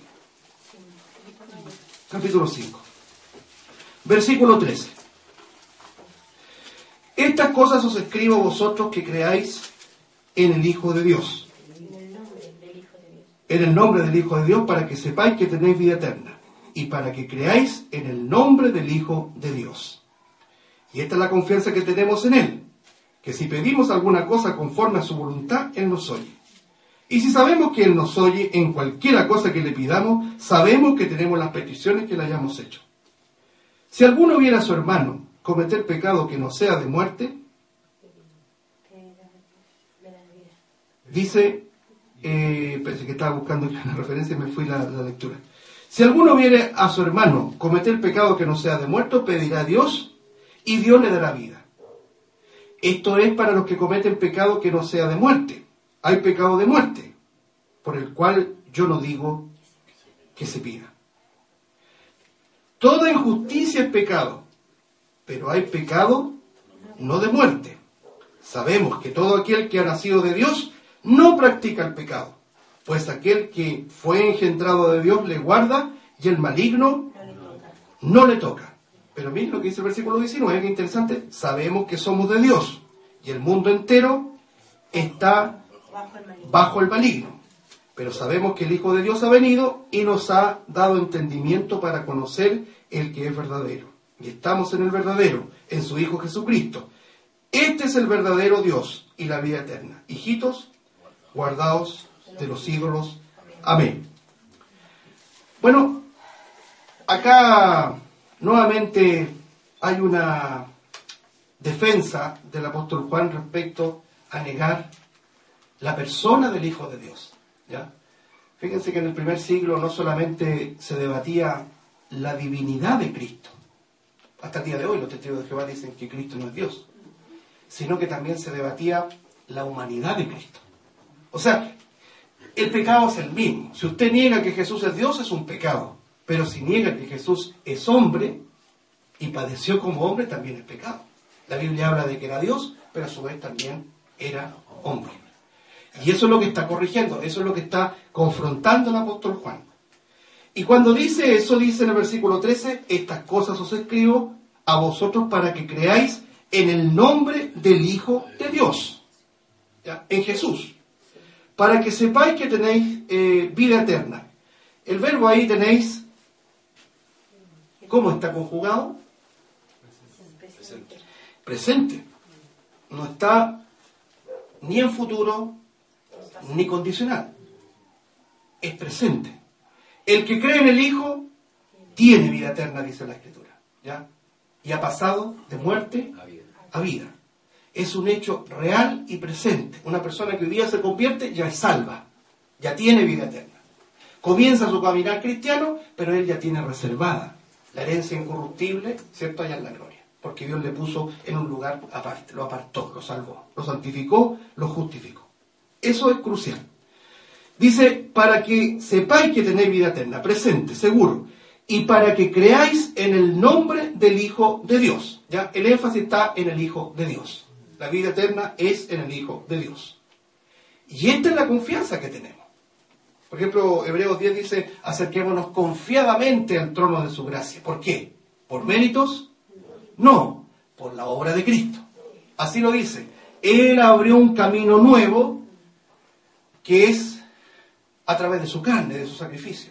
[SPEAKER 1] Capítulo 5. Versículo 13. Estas cosas os escribo a vosotros que creáis en el Hijo de Dios. En el nombre del Hijo de Dios, para que sepáis que tenéis vida eterna. Y para que creáis en el nombre del Hijo de Dios. Y esta es la confianza que tenemos en Él. Que si pedimos alguna cosa conforme a su voluntad, Él nos oye. Y si sabemos que Él nos oye en cualquiera cosa que le pidamos, sabemos que tenemos las peticiones que le hayamos hecho. Si alguno viera a su hermano cometer pecado que no sea de muerte, dice, pensé que estaba buscando una referencia y me fui la lectura. Si alguno viere a su hermano cometer pecado que no sea de muerte, pedirá a Dios y Dios le dará vida. Esto es para los que cometen pecado que no sea de muerte. Hay pecado de muerte, por el cual yo no digo que se pida. Toda injusticia es pecado, pero hay pecado no de muerte. Sabemos que todo aquel que ha nacido de Dios no practica el pecado, pues aquel que fue engendrado de Dios le guarda y el maligno no le toca. Pero miren lo que dice el versículo 19, que interesante. Sabemos que somos de Dios y el mundo entero está bajo el maligno. Pero sabemos que el Hijo de Dios ha venido y nos ha dado entendimiento para conocer el que es verdadero. Y estamos en el verdadero, en su Hijo Jesucristo. Este es el verdadero Dios y la vida eterna. Hijitos, guardaos de los ídolos. Amén. Bueno, acá nuevamente hay una defensa del apóstol Juan respecto a negar la persona del Hijo de Dios. ¿Ya? Fíjense que en el primer siglo no solamente se debatía la divinidad de Cristo, hasta el día de hoy los testigos de Jehová dicen que Cristo no es Dios, sino que también se debatía la humanidad de Cristo. O sea, el pecado es el mismo. Si usted niega que Jesús es Dios, es un pecado. Pero si niega que Jesús es hombre y padeció como hombre, también es pecado. La Biblia habla de que era Dios, pero a su vez también era hombre. Y eso es lo que está corrigiendo, eso es lo que está confrontando el apóstol Juan. Y cuando dice eso, dice en el versículo 13, estas cosas os escribo a vosotros para que creáis en el nombre del Hijo de Dios, ¿ya? En Jesús, para que sepáis que tenéis vida eterna. El verbo ahí tenéis, ¿cómo está conjugado? Presente. No está ni en futuro ni condicional. Es presente. El que cree en el Hijo tiene vida eterna, dice la Escritura, ¿ya? Y ha pasado de muerte a vida. es un hecho real y presente. Una persona que hoy día se convierte ya es salva, ya tiene vida eterna. Comienza su caminar cristiano, pero él ya tiene reservada la herencia incorruptible, ¿cierto?, allá en la gloria. Porque Dios le puso en un lugar aparte, lo apartó, lo salvó, lo santificó, lo justificó. Eso es crucial. Dice, para que sepáis que tenéis vida eterna, presente, seguro, y para que creáis en el nombre del Hijo de Dios. ¿Ya? El énfasis está en el Hijo de Dios. La vida eterna es en el Hijo de Dios. Y esta es la confianza que tenemos. Por ejemplo, Hebreos 10 dice, acerquémonos confiadamente al trono de su gracia. ¿Por qué? ¿Por méritos? No, por la obra de Cristo. Así lo dice. Él abrió un camino nuevo que es a través de su carne, de su sacrificio.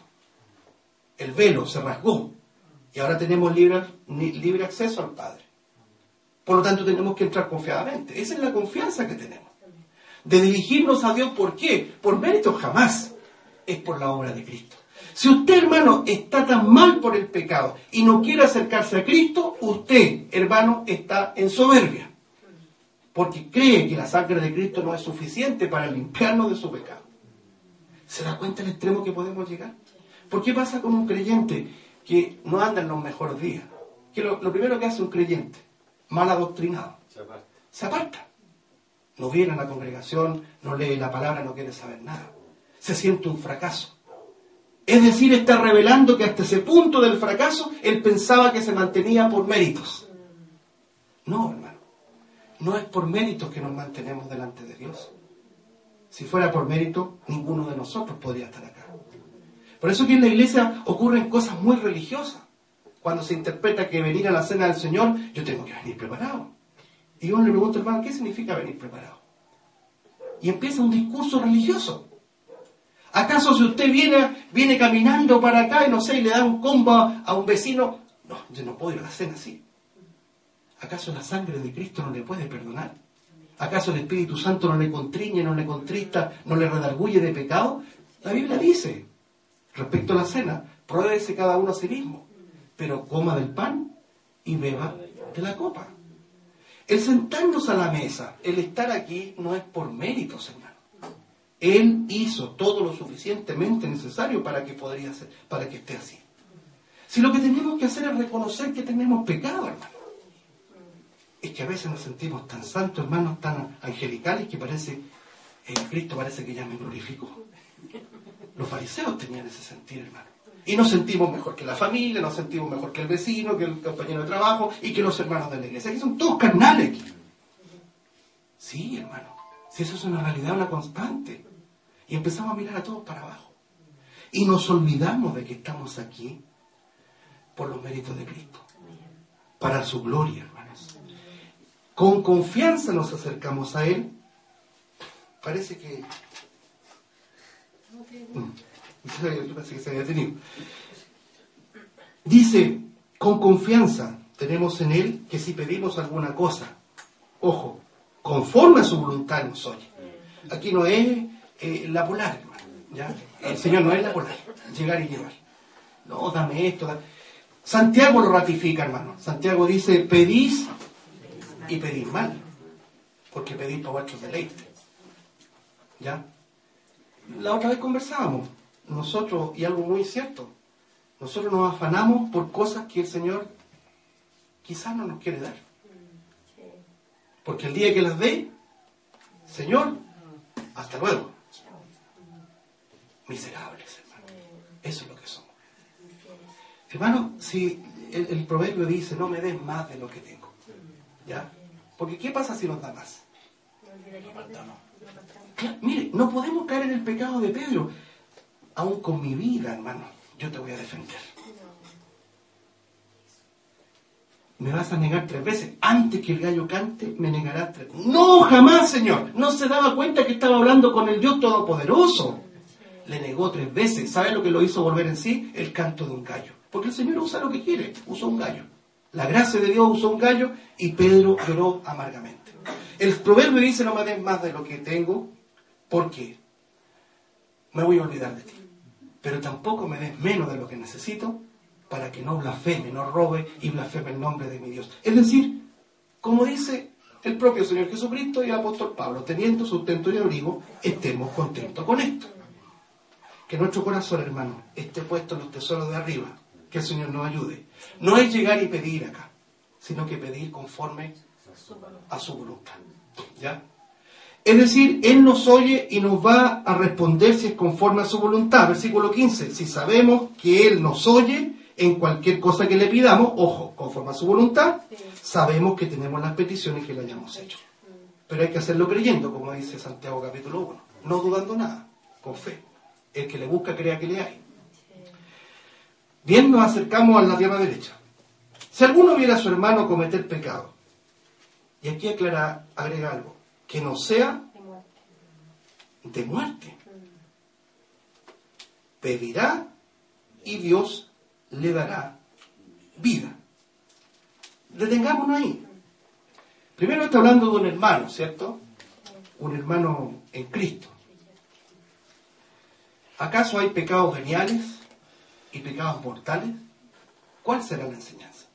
[SPEAKER 1] El velo se rasgó y ahora tenemos libre acceso al Padre. Por lo tanto, tenemos que entrar confiadamente. Esa es la confianza que tenemos. De dirigirnos a Dios, ¿por qué? Por méritos jamás. Es por la obra de Cristo. Si usted, hermano, está tan mal por el pecado y no quiere acercarse a Cristo, usted, hermano, está en soberbia. Porque cree que la sangre de Cristo no es suficiente para limpiarnos de su pecado. ¿Se da cuenta el extremo que podemos llegar? ¿Por qué pasa con un creyente que no anda en los mejores días? Que lo primero que hace un creyente, mal adoctrinado, se aparta. No viene a la congregación, no lee la palabra, no quiere saber nada. Se siente un fracaso. Es decir, está revelando que hasta ese punto del fracaso, él pensaba que se mantenía por méritos. No, hermano. No es por méritos que nos mantenemos delante de Dios. Si fuera por mérito, ninguno de nosotros podría estar acá. Por eso que en la iglesia ocurren cosas muy religiosas. Cuando se interpreta que venir a la cena del Señor, yo tengo que venir preparado. Y yo le pregunto, hermano, ¿qué significa venir preparado? Y empieza un discurso religioso. ¿Acaso si usted viene caminando para acá y no sé, y le da un combo a un vecino? No, yo no puedo ir a la cena así. ¿Acaso la sangre de Cristo no le puede perdonar? ¿Acaso el Espíritu Santo no le contriñe, no le contrista, no le redarguye de pecado? La Biblia dice, respecto a la cena, pruébese cada uno a sí mismo, pero coma del pan y beba de la copa. El sentarnos a la mesa, el estar aquí, no es por méritos, hermano. Él hizo todo lo suficientemente necesario para que esté así. Si lo que tenemos que hacer es reconocer que tenemos pecado, hermano. Es que a veces nos sentimos tan santos, hermanos, tan angelicales, que Cristo parece que ya me glorificó. Los fariseos tenían ese sentir, hermano. Y nos sentimos mejor que la familia, nos sentimos mejor que el vecino, que el compañero de trabajo y que los hermanos de la iglesia. Aquí son todos carnales. Aquí. Sí, hermano. Si eso es una realidad, una constante. Y empezamos a mirar a todos para abajo. Y nos olvidamos de que estamos aquí por los méritos de Cristo. Para su gloria, hermanos. Con confianza nos acercamos a Él. Parece que... Yo pensé que se había detenido. Dice, con confianza tenemos en Él que si pedimos alguna cosa, ojo, conforme a su voluntad nos oye. Aquí no es la polar, hermano. ¿Ya? El Señor no es la polar, llegar y llevar. No, dame esto. Santiago lo ratifica, hermano. Santiago dice, pedís y pedís mal, porque pedís para vuestros deleites. ¿Ya? La otra vez conversábamos, nosotros, y algo muy cierto, nosotros nos afanamos por cosas que el Señor quizás no nos quiere dar. Porque el día que las dé, Señor, hasta luego. Miserables, hermano. Eso es lo que somos. Hermano, si el proverbio dice, no me des más de lo que tengo. ¿Ya? Porque ¿qué pasa si nos da más? Mire, no podemos caer en el pecado de Pedro. Aún con mi vida, hermano, yo te voy a defender. Me vas a negar 3 veces. Antes que el gallo cante, me negarás 3 veces. No, jamás, Señor. No se daba cuenta que estaba hablando con el Dios Todopoderoso. Le negó 3 veces. ¿Sabe lo que lo hizo volver en sí? El canto de un gallo. Porque el Señor usa lo que quiere. Usó un gallo. La gracia de Dios usó un gallo y Pedro lloró amargamente. El proverbio dice, no me des más de lo que tengo, porque me voy a olvidar de ti. Pero tampoco me des menos de lo que necesito, para que no blasfeme, no robe y blasfeme el nombre de mi Dios. Es decir, como dice el propio Señor Jesucristo y el apóstol Pablo, teniendo sustento y abrigo, estemos contentos con esto. Que nuestro corazón, hermano, esté puesto en los tesoros de arriba, que el Señor nos ayude. No es llegar y pedir acá, sino que pedir conforme a su voluntad. ¿Ya? Es decir, Él nos oye y nos va a responder si es conforme a su voluntad. Versículo 15, si sabemos que Él nos oye en cualquier cosa que le pidamos, ojo, conforme a su voluntad, sabemos que tenemos las peticiones que le hayamos hecho. Pero hay que hacerlo creyendo, como dice Santiago capítulo 1, no dudando nada, con fe. El que le busca crea que le hay. Bien, nos acercamos a la tierra derecha. Si alguno viera a su hermano cometer pecado, y aquí agrega algo, que no sea de muerte, pedirá y Dios le dará vida. Detengámonos ahí. Primero está hablando de un hermano, ¿cierto? Un hermano en Cristo. ¿Acaso hay pecados veniales y pecados mortales? ¿Cuál será la enseñanza?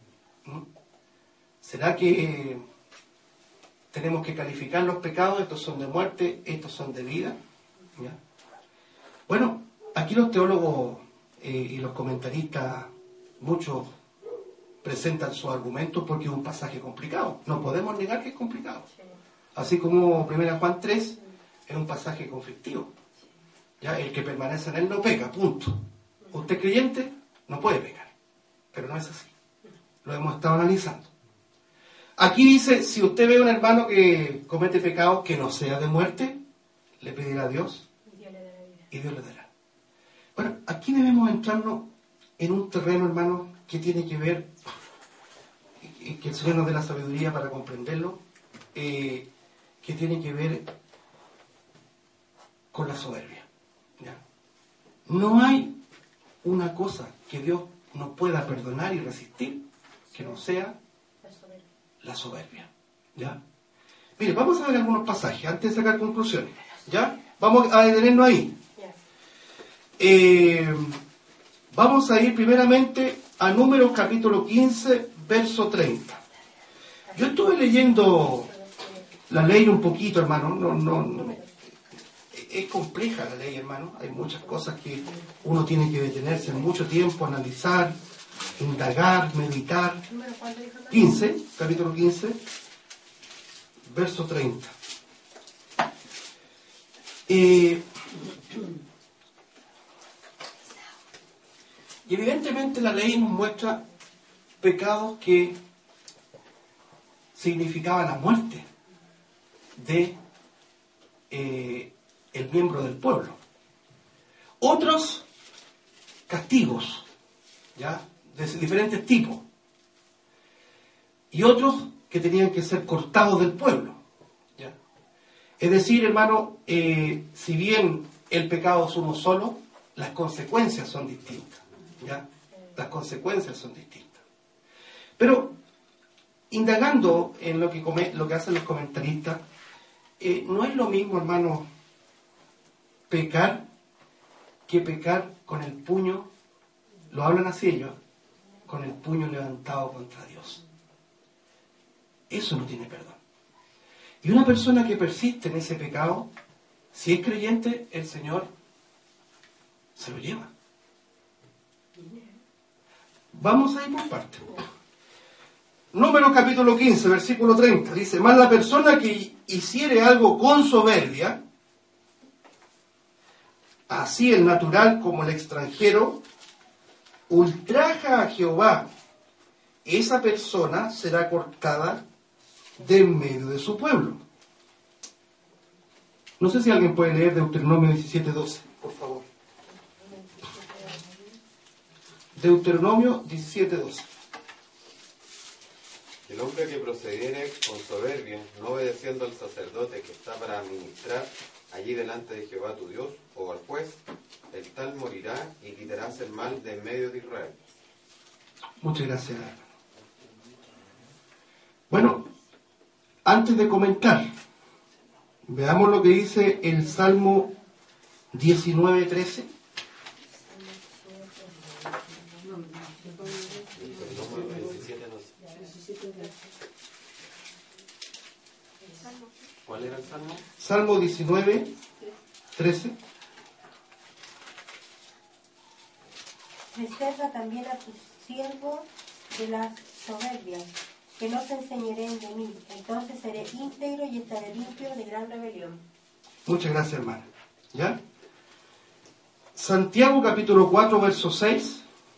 [SPEAKER 1] ¿Será que tenemos que calificar los pecados? Estos son de muerte, estos son de vida. ¿Ya? Bueno, aquí los teólogos y los comentaristas, muchos presentan sus argumentos porque es un pasaje complicado. No podemos negar que es complicado. Así como 1 Juan 3 es un pasaje conflictivo. ¿Ya? El que permanece en él no peca, punto. Usted creyente no puede pecar, pero no es así. Lo hemos estado analizando. Aquí dice, si usted ve a un hermano que comete pecado que no sea de muerte, le pedirá a Dios y Dios le dará. Bueno, aquí debemos entrarnos en un terreno, hermano, que tiene que ver, y que el Señor nos dé la sabiduría para comprenderlo, que tiene que ver con la soberbia. ¿Ya? No hay una cosa que Dios no pueda perdonar y resistir que no sea la soberbia. ¿Ya? Mire, vamos a ver algunos pasajes antes de sacar conclusiones. ¿Ya? Vamos a detenernos ahí. Vamos a ir primeramente a Números capítulo 15, verso 30. Yo estuve leyendo la ley un poquito, hermano. Es compleja la ley, hermano. Hay muchas cosas que uno tiene que detenerse en mucho tiempo, analizar, indagar, meditar. 15, capítulo 15, verso 30. Y evidentemente la ley nos muestra pecados que significaban la muerte de el miembro del pueblo. Otros castigos, ¿ya? De diferentes tipos. Y otros que tenían que ser cortados del pueblo. ¿Ya? Es decir, hermano, si bien el pecado es uno solo, las consecuencias son distintas. ¿Ya? Las consecuencias son distintas. Pero, indagando en lo que hacen los comentaristas, no es lo mismo, hermano, pecar que pecar con el puño, lo hablan así ellos, con el puño levantado contra Dios. Eso no tiene perdón. Y una persona que persiste en ese pecado, si es creyente, el Señor se lo lleva. Vamos a ir por partes. Números capítulo 15, versículo 30, dice, mas la persona que hiciere algo con soberbia, así el natural como el extranjero, ultraja a Jehová, esa persona será cortada de en medio de su pueblo. No sé si alguien puede leer Deuteronomio 17:12, por favor. Deuteronomio 17:12.
[SPEAKER 4] El hombre que procediere con soberbia, no obedeciendo al sacerdote que está para administrar allí delante de Jehová tu Dios, o al juez, el tal morirá y quitarás el mal de en medio de Israel.
[SPEAKER 1] Muchas gracias. Bueno, antes de comentar, veamos lo que dice el Salmo 19:13.
[SPEAKER 4] ¿Cuál era el salmo?
[SPEAKER 1] Salmo 19, 13.
[SPEAKER 2] Reserva también a tus siervos de las soberbias, que no se enseñoreen de mí. Entonces seré íntegro y estaré limpio de gran rebelión.
[SPEAKER 1] Muchas gracias, hermana. ¿Ya? Santiago capítulo 4, verso 6.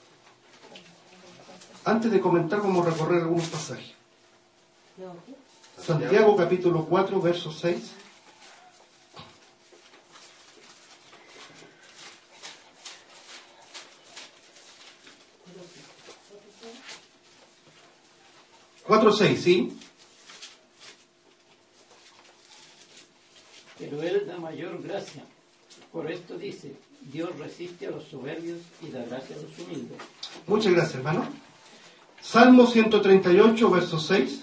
[SPEAKER 1] Antes de comentar, vamos a recorrer algunos pasajes. Santiago capítulo 4, verso 6. Cuatro, 6, ¿sí?
[SPEAKER 5] Pero Él da mayor gracia. Por esto dice, Dios resiste a los soberbios y da gracia a los humildes.
[SPEAKER 1] Muchas gracias, hermano. Salmo 138, verso 6.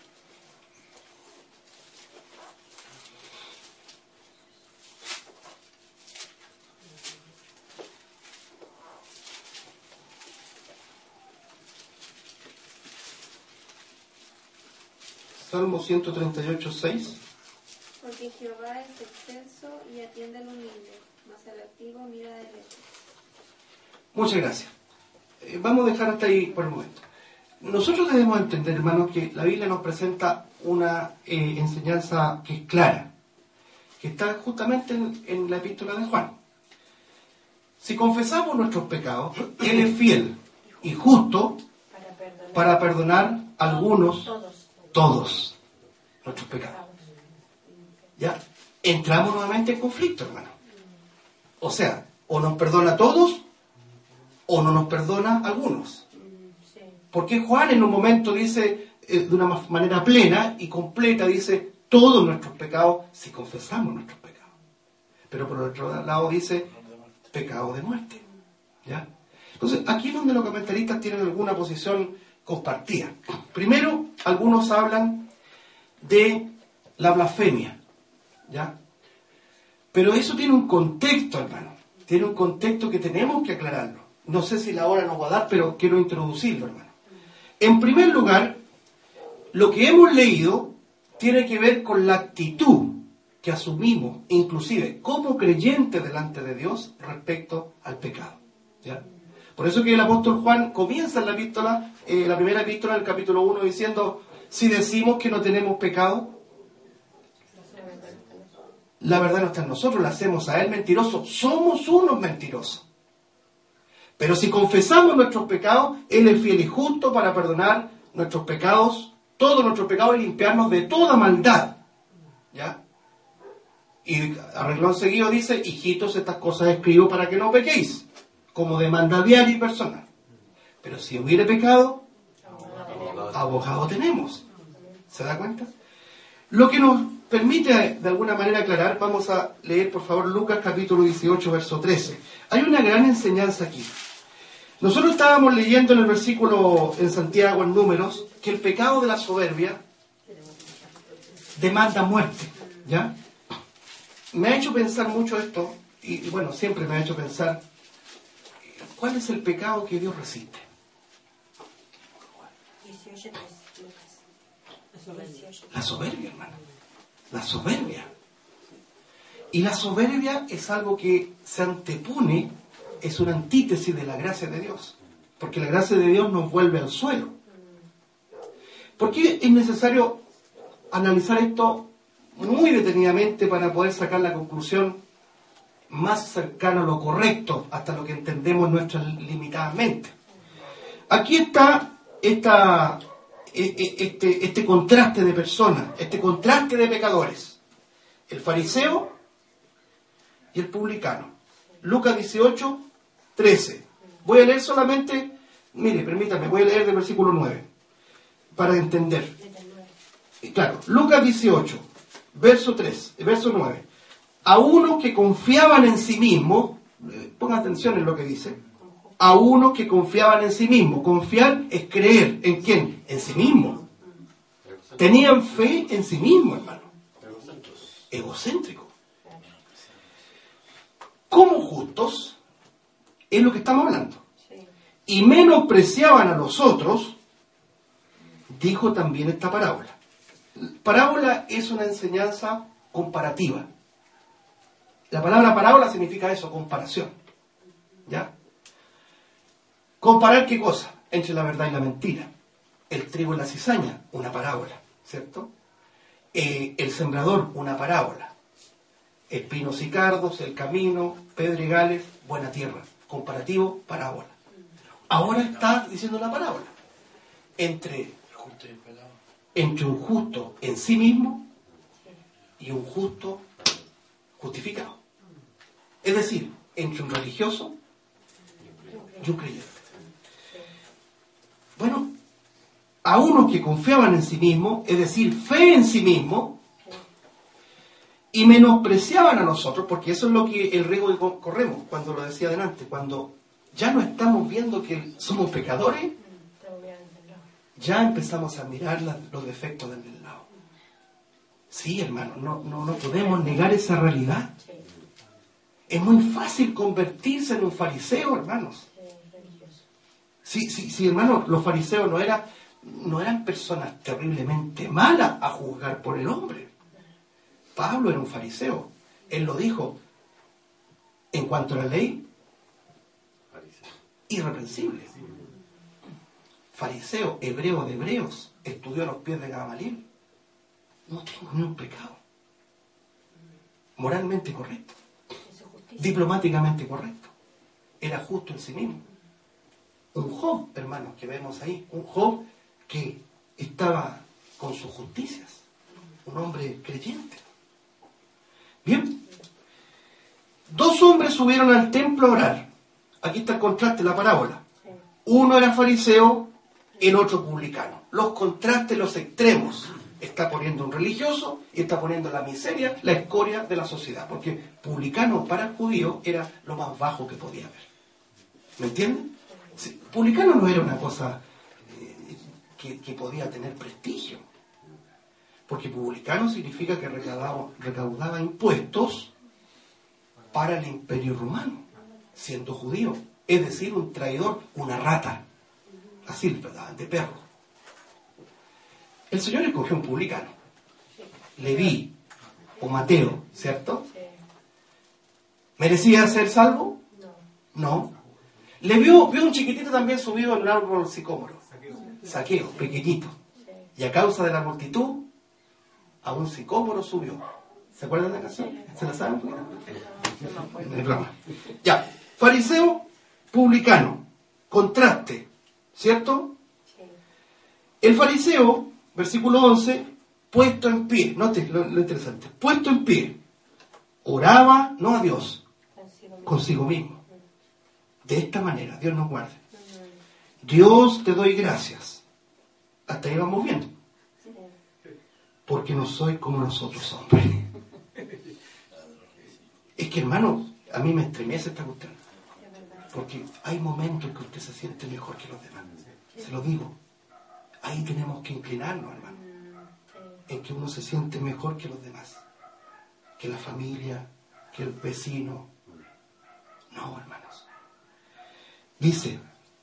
[SPEAKER 1] Salmo 138, 6.
[SPEAKER 6] Porque Jehová es excelso y atiende al humilde, mas al altivo mira de lejos.
[SPEAKER 1] Muchas gracias. Vamos a dejar hasta ahí por el momento. Nosotros debemos entender, hermanos, que la Biblia nos presenta una enseñanza que es clara, que está justamente en la epístola de Juan. Si confesamos nuestros pecados, Él es fiel y justo para perdonar algunos, todos nuestros pecados. ¿Ya? Entramos nuevamente en conflicto, hermano. O sea, o nos perdona a todos, o no nos perdona a algunos. Porque Juan en un momento dice, de una manera plena y completa, dice, todos nuestros pecados, si confesamos nuestros pecados. Pero por otro lado dice, pecado de muerte. ¿Ya? Entonces, aquí es donde los comentaristas tienen alguna posición compartida. Primero, algunos hablan de la blasfemia. ¿Ya? Pero eso tiene un contexto, hermano. Tiene un contexto que tenemos que aclararlo. No sé si la hora nos va a dar, pero quiero introducirlo, hermano. En primer lugar, lo que hemos leído tiene que ver con la actitud que asumimos, inclusive como creyentes delante de Dios, respecto al pecado. ¿Ya? Por eso que el apóstol Juan comienza en la epístola, la primera epístola del capítulo 1, diciendo, si decimos que no tenemos pecado, la verdad no está en nosotros, la hacemos a Él mentiroso, somos unos mentirosos. Pero si confesamos nuestros pecados, Él es fiel y justo para perdonar nuestros pecados, todos nuestros pecados, y limpiarnos de toda maldad. ¿Ya? Y a renglón seguido dice, hijitos, estas cosas escribo para que no pequéis, como demanda diaria y personal. Pero si hubiere pecado, abogado tenemos. ¿Se da cuenta? Lo que nos permite de alguna manera aclarar, vamos a leer por favor Lucas capítulo 18, verso 13. Hay una gran enseñanza aquí. Nosotros estábamos leyendo en el versículo en Santiago, en Números, que el pecado de la soberbia demanda muerte. ¿Ya? Me ha hecho pensar mucho esto, y bueno, siempre me ha hecho pensar, ¿cuál es el pecado que Dios resiste?
[SPEAKER 2] 18:3, Lucas.
[SPEAKER 1] La soberbia, hermano. La soberbia. Y la soberbia es algo que se antepone, es una antítesis de la gracia de Dios. Porque la gracia de Dios nos vuelve al suelo. ¿Por qué es necesario analizar esto muy detenidamente para poder sacar la conclusión más cercana a lo correcto, hasta lo que entendemos nuestras limitadas mentes? Aquí está este contraste de personas, este contraste de pecadores, el fariseo y el publicano. Lucas 18, 13. Voy a leer solamente, mire, permítame, voy a leer del versículo 9 para entender. Claro, Lucas 18, verso 9. A unos que confiaban en sí mismos, ponga atención en lo que dice, a unos que confiaban en sí mismos. Confiar es creer. ¿En quién? En sí mismo. Tenían fe en sí mismo, hermano. Egocéntrico. Como justos, es lo que estamos hablando. Y menospreciaban a los otros, dijo también esta parábola. Parábola es una enseñanza comparativa. La palabra parábola significa eso, comparación. ¿Ya? ¿Comparar qué cosa? Entre la verdad y la mentira. El trigo y la cizaña, una parábola, ¿cierto? El sembrador, una parábola. Espinos y cardos, el camino, pedregales, buena tierra. Comparativo, parábola. Ahora está diciendo la parábola. Entre un justo en sí mismo y un justo justificado. Es decir, entre un religioso y un creyente. Bueno, a unos que confiaban en sí mismos, es decir, fe en sí mismo, y menospreciaban a nosotros, porque eso es lo que el riesgo que corremos, cuando lo decía adelante, cuando ya no estamos viendo que somos pecadores, ya empezamos a mirar los defectos del lado. Sí, hermano, no podemos negar esa realidad. Es muy fácil convertirse en un fariseo, hermanos. Sí, hermanos, los fariseos no eran personas terriblemente malas a juzgar por el hombre. Pablo era un fariseo. Él lo dijo. En cuanto a la ley, irreprensible. Fariseo, hebreo de hebreos, estudió a los pies de Gamaliel. No tengo ni un pecado. Moralmente correcto. Diplomáticamente correcto. Era justo en sí mismo. Un Job, hermanos, que vemos ahí, un Job que estaba con sus justicias, un hombre creyente. Bien, 2 hombres subieron al templo a orar. Aquí está el contraste, la parábola. Uno era fariseo, el otro publicano. Los contrastes, los extremos. Está poniendo un religioso y está poniendo la miseria, la escoria de la sociedad. Porque publicano para el judío era lo más bajo que podía haber. ¿Me entienden? Sí, publicano no era una cosa que podía tener prestigio. Porque publicano significa que recaudaba impuestos para el imperio romano, siendo judío. Es decir, un traidor, una rata. Así, ¿verdad? De perro. El Señor escogió un publicano. Leví o Mateo, ¿cierto? ¿Merecía ser salvo? No. Le vio un chiquitito también subido en un árbol sicómoro. Zaqueo, pequeñito. Y a causa de la multitud, a un sicómoro subió. ¿Se acuerdan de la canción? ¿Se la saben? No hay broma. Ya, fariseo, publicano. Contraste, ¿cierto? El fariseo, versículo 11, puesto en pie. Note lo interesante. Puesto en pie. Oraba, no a Dios, consigo mismo. De esta manera, Dios nos guarde. Dios, te doy gracias. Hasta ahí vamos bien. Porque no soy como los otros hombres. Es que, hermano, a mí me estremece esta cuestión. Porque hay momentos que usted se siente mejor que los demás. Se lo digo. Ahí tenemos que inclinarnos, hermano. En que uno se siente mejor que los demás. Que la familia, que el vecino. No, hermanos. Dice,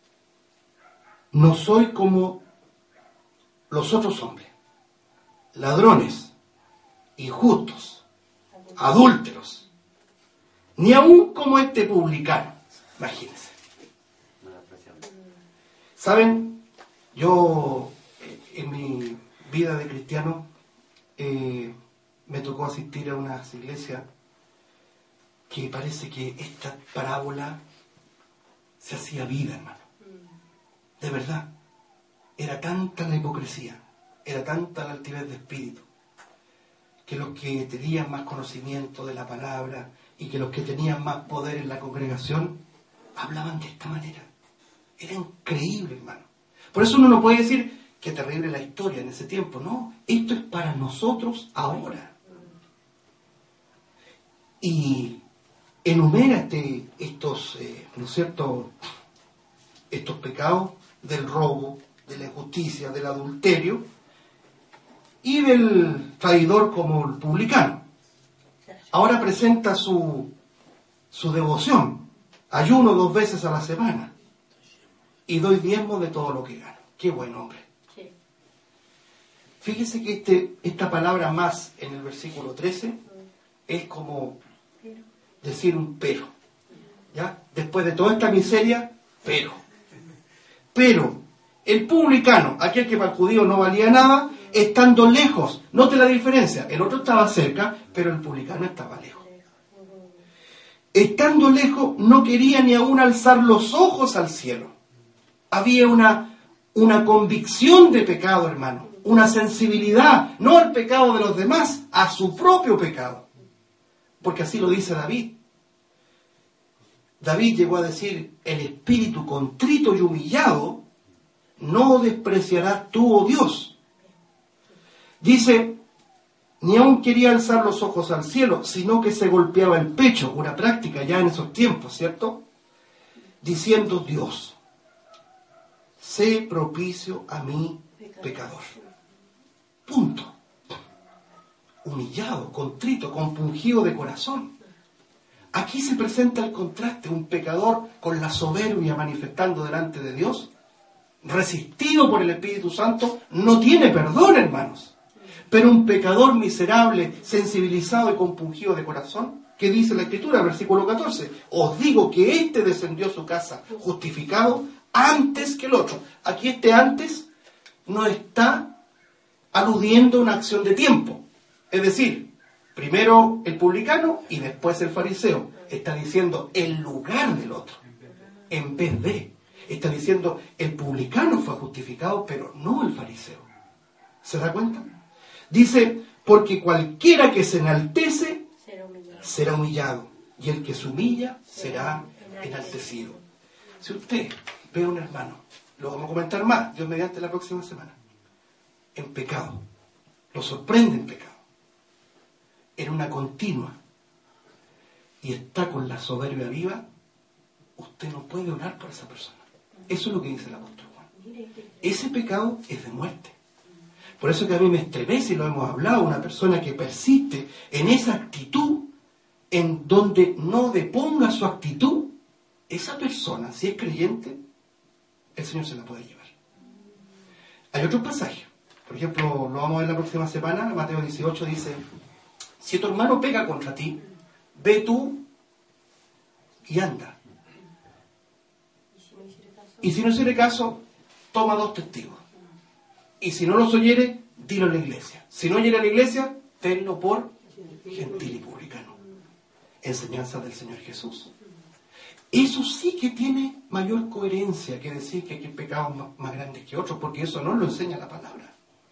[SPEAKER 1] no soy como los otros hombres, ladrones, injustos, adúlteros, ni aún como este publicano. Imagínense. ¿Saben? Yo, en mi vida de cristiano, me tocó asistir a unas iglesias que parece que esta parábola se hacía vida, hermano. De verdad. Era tanta la hipocresía, era tanta la altivez de espíritu, que los que tenían más conocimiento de la palabra y que los que tenían más poder en la congregación hablaban de esta manera. Era increíble, hermano. Por eso uno no puede decir que terrible la historia en ese tiempo. No, esto es para nosotros ahora. Y enumera estos, ¿no es cierto?, estos pecados del robo, de la injusticia, del adulterio y del traidor como el publicano. Ahora presenta su devoción. Ayuno 2 veces a la semana y doy diezmo de todo lo que gano. Qué buen hombre. Fíjese que esta palabra más en el versículo 13 es como decir un pero. ¿Ya? Después de toda esta miseria, pero. Pero el publicano, aquel que para el judío no valía nada, estando lejos, note la diferencia, el otro estaba cerca, pero el publicano estaba lejos. Estando lejos, no quería ni aún alzar los ojos al cielo. Había una convicción de pecado, hermano, una sensibilidad, no al pecado de los demás, a su propio pecado. Porque así lo dice David. David llegó a decir, el espíritu contrito y humillado no despreciarás tú, oh Dios. Dice, ni aún quería alzar los ojos al cielo, sino que se golpeaba el pecho, una práctica ya en esos tiempos, ¿cierto? Diciendo, Dios, sé propicio a mí, pecador. Punto. Humillado, contrito, compungido de corazón. Aquí se presenta el contraste, un pecador con la soberbia manifestando delante de Dios, resistido por el Espíritu Santo, no tiene perdón, hermanos. Pero un pecador miserable, sensibilizado y compungido de corazón, ¿qué dice la Escritura? Versículo 14. Os digo que éste descendió a su casa justificado antes que el otro. Aquí este antes no está aludiendo a una acción de tiempo. Es decir, primero el publicano y después el fariseo. Está diciendo en lugar del otro, en vez de. Está diciendo el publicano fue justificado, pero no el fariseo. ¿Se da cuenta? Dice, porque cualquiera que se enaltece será humillado, y el que se humilla será enaltecido. Si usted ve a un hermano, lo vamos a comentar más, Dios mediante, la próxima semana, en pecado, lo sorprende en pecado, en una continua, y está con la soberbia viva, usted no puede orar por esa persona. Eso es lo que dice el apóstol Juan. Ese pecado es de muerte. Por eso que a mí me estremece, y lo hemos hablado, una persona que persiste en esa actitud, en donde no deponga su actitud, esa persona, si es creyente, el Señor se la puede llevar. Hay otros pasajes. Por ejemplo, lo vamos a ver la próxima semana, Mateo 18 dice, si tu hermano peca contra ti, ve tú y anda. Y si no hiciere caso, toma 2 testigos. Y si no los oyere, dilo en la iglesia. Si no oyere a la iglesia, tenlo por gentil y publicano. Enseñanza del Señor Jesús. Eso sí que tiene mayor coherencia que decir que hay pecados más grandes que otros, porque eso no lo enseña la palabra.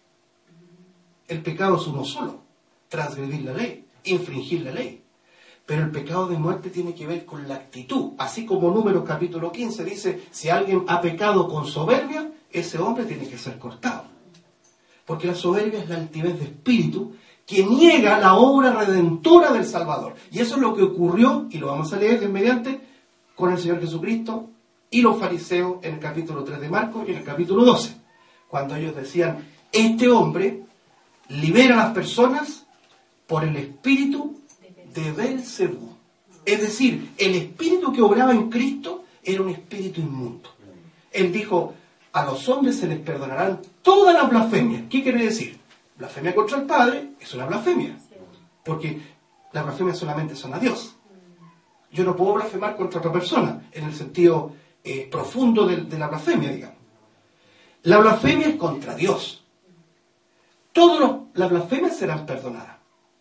[SPEAKER 1] El pecado es uno solo, transgredir la ley, infringir la ley. Pero el pecado de muerte tiene que ver con la actitud. Así como Números capítulo 15 dice, si alguien ha pecado con soberbia, ese hombre tiene que ser cortado. Porque la soberbia es la altivez de espíritu que niega la obra redentora del Salvador. Y eso es lo que ocurrió, y lo vamos a leer de mediante, con el Señor Jesucristo y los fariseos en el capítulo 3 de Marcos y en el capítulo 12. Cuando ellos decían, este hombre libera a las personas por el espíritu de Belcebú. Es decir, el espíritu que obraba en Cristo era un espíritu inmundo. Él dijo, a los hombres se les perdonarán todas las blasfemias. ¿Qué quiere decir? Blasfemia contra el Padre es una blasfemia. Porque las blasfemias solamente son a Dios. Yo no puedo blasfemar contra otra persona, en el sentido profundo de la blasfemia, digamos. La blasfemia es contra Dios. Todas las blasfemias serán perdonadas.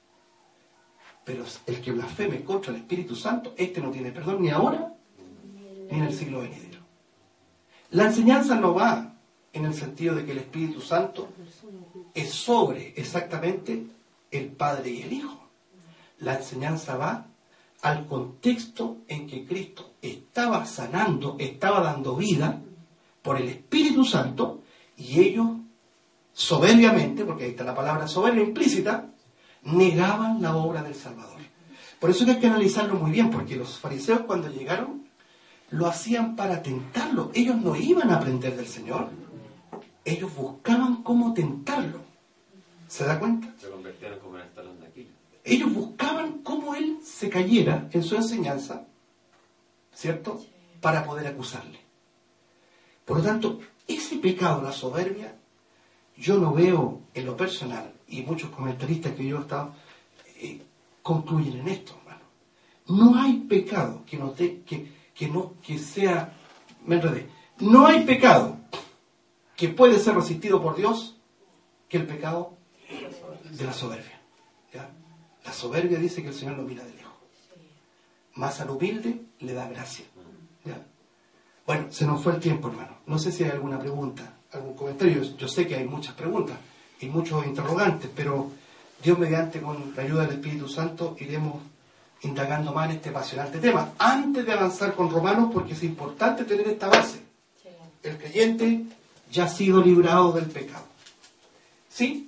[SPEAKER 1] Pero el que blasfeme contra el Espíritu Santo, este no tiene perdón ni ahora, ni en el siglo venidero. La enseñanza no va en el sentido de que el Espíritu Santo es sobre exactamente el Padre y el Hijo. La enseñanza va al contexto en que Cristo estaba sanando, estaba dando vida por el Espíritu Santo, y ellos soberbiamente, porque ahí está la palabra soberbia implícita, negaban la obra del Salvador. Por eso hay que analizarlo muy bien, porque los fariseos cuando llegaron lo hacían para tentarlo. Ellos no iban a aprender del Señor, ellos buscaban cómo tentarlo. ¿Se da cuenta?
[SPEAKER 4] Se convirtieron como en el talón de Aquiles.
[SPEAKER 1] Ellos buscaban cómo él se cayera en su enseñanza, ¿cierto? Para poder acusarle. Por lo tanto, ese pecado, la soberbia, yo no veo en lo personal, y muchos comentaristas que yo he estado, concluyen en esto, hermano. No hay pecado que sea, me enredé, no hay pecado que puede ser resistido por Dios que el pecado de la soberbia. ¿Ya? La soberbia dice que el Señor lo mira de lejos. Más al humilde le da gracia. ¿Ya? Bueno, se nos fue el tiempo, hermano. No sé si hay alguna pregunta, algún comentario. Yo sé que hay muchas preguntas y muchos interrogantes, pero Dios mediante, con la ayuda del Espíritu Santo, iremos indagando más en este apasionante tema. Antes de avanzar con Romanos, porque es importante tener esta base. El creyente ya ha sido librado del pecado. ¿Sí?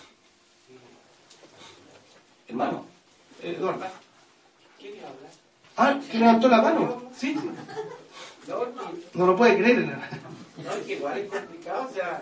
[SPEAKER 1] Hermano, Eduardo. Ah, que levantó la mano. Sí. No lo puede creer, hermano.
[SPEAKER 7] No, es que igual es complicado, o sea,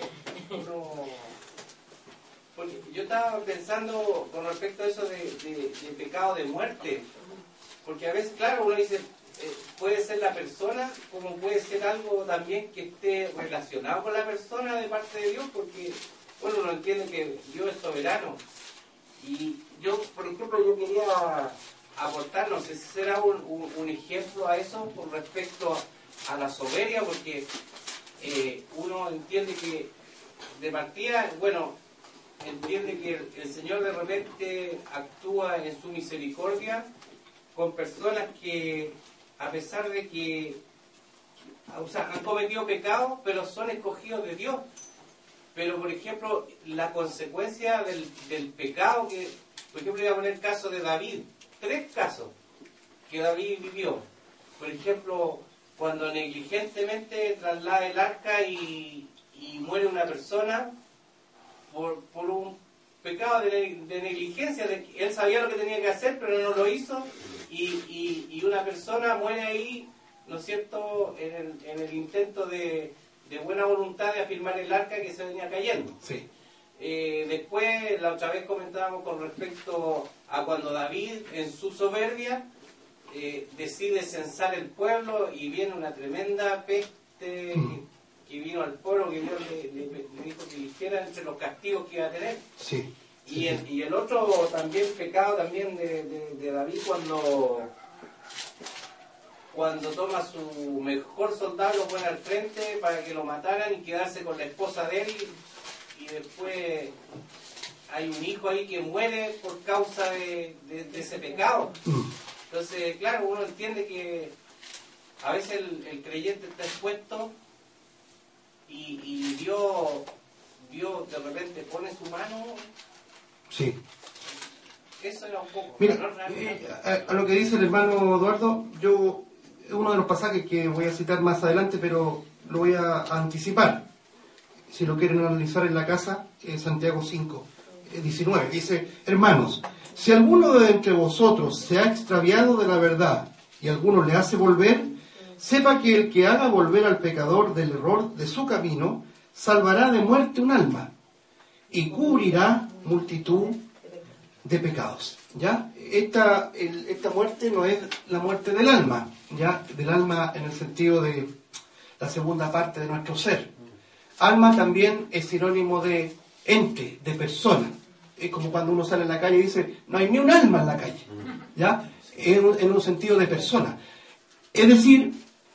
[SPEAKER 7] porque yo estaba pensando con respecto a eso de pecado de muerte, porque a veces, claro, uno dice, puede ser la persona, como puede ser algo también que esté relacionado con la persona de parte de Dios, porque, bueno, uno entiende que Dios es soberano. Y yo, por ejemplo, yo quería aportar, no sé si será un ejemplo a eso con respecto a la soberbia, porque uno entiende que de partida, bueno, entiende que el Señor de repente actúa en su misericordia con personas que, a pesar de que, o sea, han cometido pecados, pero son escogidos de Dios. Pero, por ejemplo, la consecuencia del pecado, que, por ejemplo, voy a poner el caso de David, 3 casos que David vivió. Por ejemplo, cuando negligentemente traslada el arca y muere una persona por un pecado de negligencia, él sabía lo que tenía que hacer, pero no lo hizo, y una persona muere ahí, ¿no es cierto?, en el intento de buena voluntad de afirmar el arca que se venía cayendo.
[SPEAKER 1] Sí.
[SPEAKER 7] Después, la otra vez comentábamos con respecto a cuando David, en su soberbia, decide censar el pueblo y viene una tremenda peste que vino al pueblo, que Dios le dijo que hiciera entre los castigos que iba a tener.
[SPEAKER 1] Sí.
[SPEAKER 7] Y el otro también pecado también de David cuando toma su mejor soldado, lo pone al frente para que lo mataran y quedarse con la esposa de él, y después hay un hijo ahí que muere por causa de ese pecado. Entonces, claro, uno entiende que a veces el creyente está expuesto y Dios de repente pone su mano.
[SPEAKER 1] Sí.
[SPEAKER 7] Eso era un poco.
[SPEAKER 1] Mira, a lo que dice el hermano Eduardo, yo, es uno de los pasajes que voy a citar más adelante, pero lo voy a anticipar. Si lo quieren analizar en la casa, Santiago 5, 19, dice: hermanos, si alguno de entre vosotros se ha extraviado de la verdad y alguno le hace volver, sepa que el que haga volver al pecador del error de su camino, salvará de muerte un alma y cubrirá multitud de pecados. ¿Ya? Esta muerte no es la muerte del alma, ¿ya? Del alma en el sentido de la segunda parte de nuestro ser. Alma también es sinónimo de ente, de persona. Es como cuando uno sale a la calle y dice, no hay ni un alma en la calle, ¿ya? En un sentido de persona. Es decir,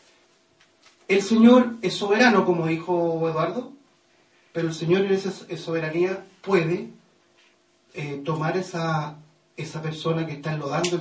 [SPEAKER 1] el Señor es soberano, como dijo Eduardo, pero el Señor en esa soberanía puede tomar esa persona que está enlodando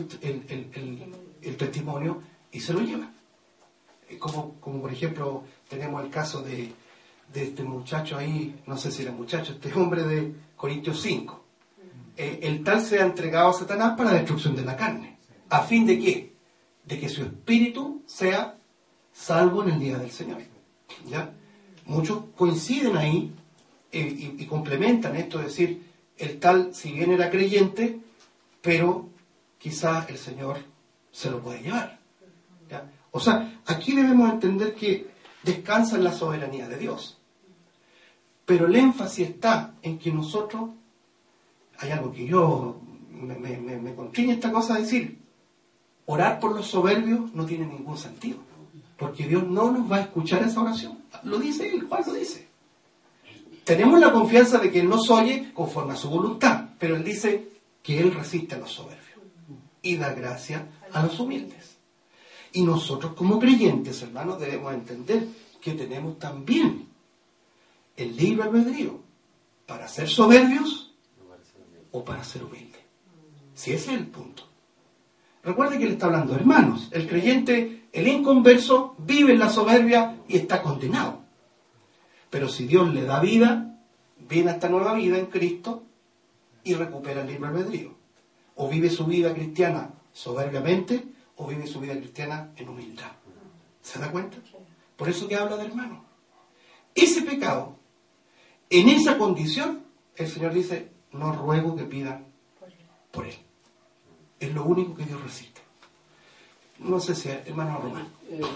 [SPEAKER 1] el testimonio y se lo lleva. Como por ejemplo, tenemos el caso de este muchacho ahí, no sé si era muchacho, este hombre de Corintios 5. El tal se ha entregado a Satanás para la destrucción de la carne. ¿A fin de qué? De que su espíritu sea salvo en el día del Señor. ¿Ya? Muchos coinciden ahí y complementan esto, es decir, el tal, si bien era creyente, pero quizás el Señor se lo puede llevar. ¿Ya? O sea, aquí debemos entender que descansa en la soberanía de Dios. Pero el énfasis está en que nosotros, hay algo que yo me constriñe esta cosa de decir, orar por los soberbios no tiene ningún sentido, porque Dios no nos va a escuchar esa oración. Lo dice Él, Juan lo dice. tenemos la confianza de que Él nos oye conforme a su voluntad, pero Él dice que Él resiste a los soberbios y da gracia a los humildes. Y nosotros como creyentes, hermanos, debemos entender que tenemos también el libre albedrío para ser soberbios o para ser humildes. Si ese es el punto. Recuerde que Él está hablando de hermanos. El creyente, el inconverso, vive en la soberbia y está condenado. Pero si Dios le da vida, viene a esta nueva vida en Cristo y recupera el libre albedrío. O vive su vida cristiana soberbiamente, o vive su vida cristiana en humildad. ¿Se da cuenta? Por eso que habla de hermanos. Ese pecado, en esa condición, el Señor dice, no ruego que pidan por él. Es lo único que Dios resiste. No sé si, hermano Román.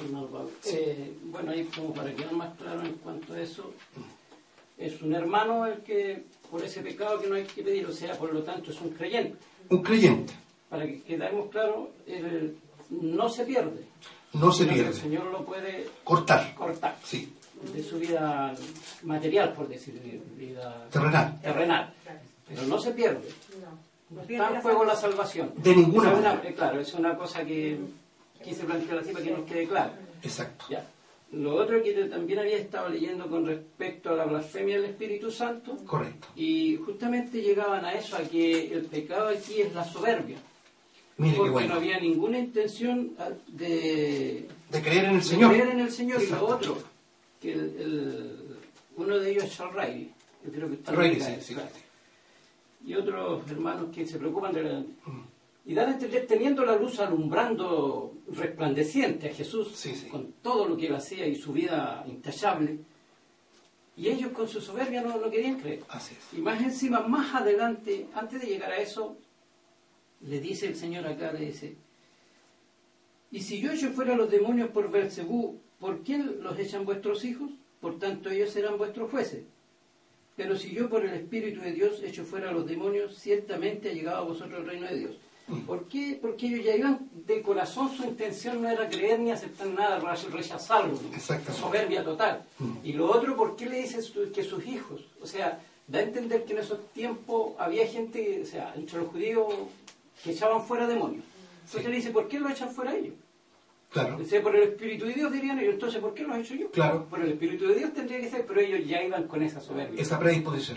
[SPEAKER 5] Bueno, ahí como para quedar más claro en cuanto a eso, es un hermano el que, por ese pecado que no hay que pedir, o sea, por lo tanto es un creyente.
[SPEAKER 1] Un creyente.
[SPEAKER 5] Para que quedemos claros, no se pierde.
[SPEAKER 1] No se pierde.
[SPEAKER 5] El Señor lo puede
[SPEAKER 1] cortar.
[SPEAKER 5] Sí. De su vida material, por decir, vida terrenal. Pero no se pierde. No está en juego la salvación.
[SPEAKER 1] De ninguna manera.
[SPEAKER 5] Claro, es una cosa que quise plantear así para que nos quede claro.
[SPEAKER 1] Exacto.
[SPEAKER 5] Ya. Lo otro que también había estado leyendo con respecto a la blasfemia del Espíritu Santo.
[SPEAKER 1] Correcto.
[SPEAKER 5] Y justamente llegaban a eso, a que el pecado aquí es la soberbia.
[SPEAKER 1] Mire
[SPEAKER 5] porque
[SPEAKER 1] qué bueno.
[SPEAKER 5] No había ninguna intención de
[SPEAKER 1] creer en el Señor.
[SPEAKER 5] De creer en el Señor. Y lo otro, que uno de ellos es Charles Riley. Yo creo que está
[SPEAKER 1] Riley, sí.
[SPEAKER 5] Y otros hermanos que se preocupan de la... Y dan a entender, teniendo la luz alumbrando resplandeciente a Jesús, con todo lo que él hacía y su vida intachable, y ellos con su soberbia no querían creer.
[SPEAKER 1] Así es.
[SPEAKER 5] Y más encima, más adelante, antes de llegar a eso, le dice el Señor acá, le dice, y si yo echo fuera los demonios por Belcebú, ¿por qué los echan vuestros hijos? Por tanto ellos serán vuestros jueces. Pero si yo por el Espíritu de Dios echo fuera a los demonios, ciertamente ha llegado a vosotros el reino de Dios. ¿Por qué? Porque ellos ya iban de corazón, su intención no era creer ni aceptar nada, rechazarlo. Soberbia total. Y lo otro, ¿por qué le dices que sus hijos? O sea, da a entender que en esos tiempos había gente, o sea, entre los judíos que echaban fuera demonios. Entonces le dice, ¿por qué lo echan fuera ellos?
[SPEAKER 1] Claro.
[SPEAKER 5] O sea, por el Espíritu de Dios dirían ellos, entonces ¿por qué lo he hecho yo?
[SPEAKER 1] Claro.
[SPEAKER 5] Por el Espíritu de Dios tendría que ser, pero ellos ya iban con esa soberbia.
[SPEAKER 1] Esa predisposición.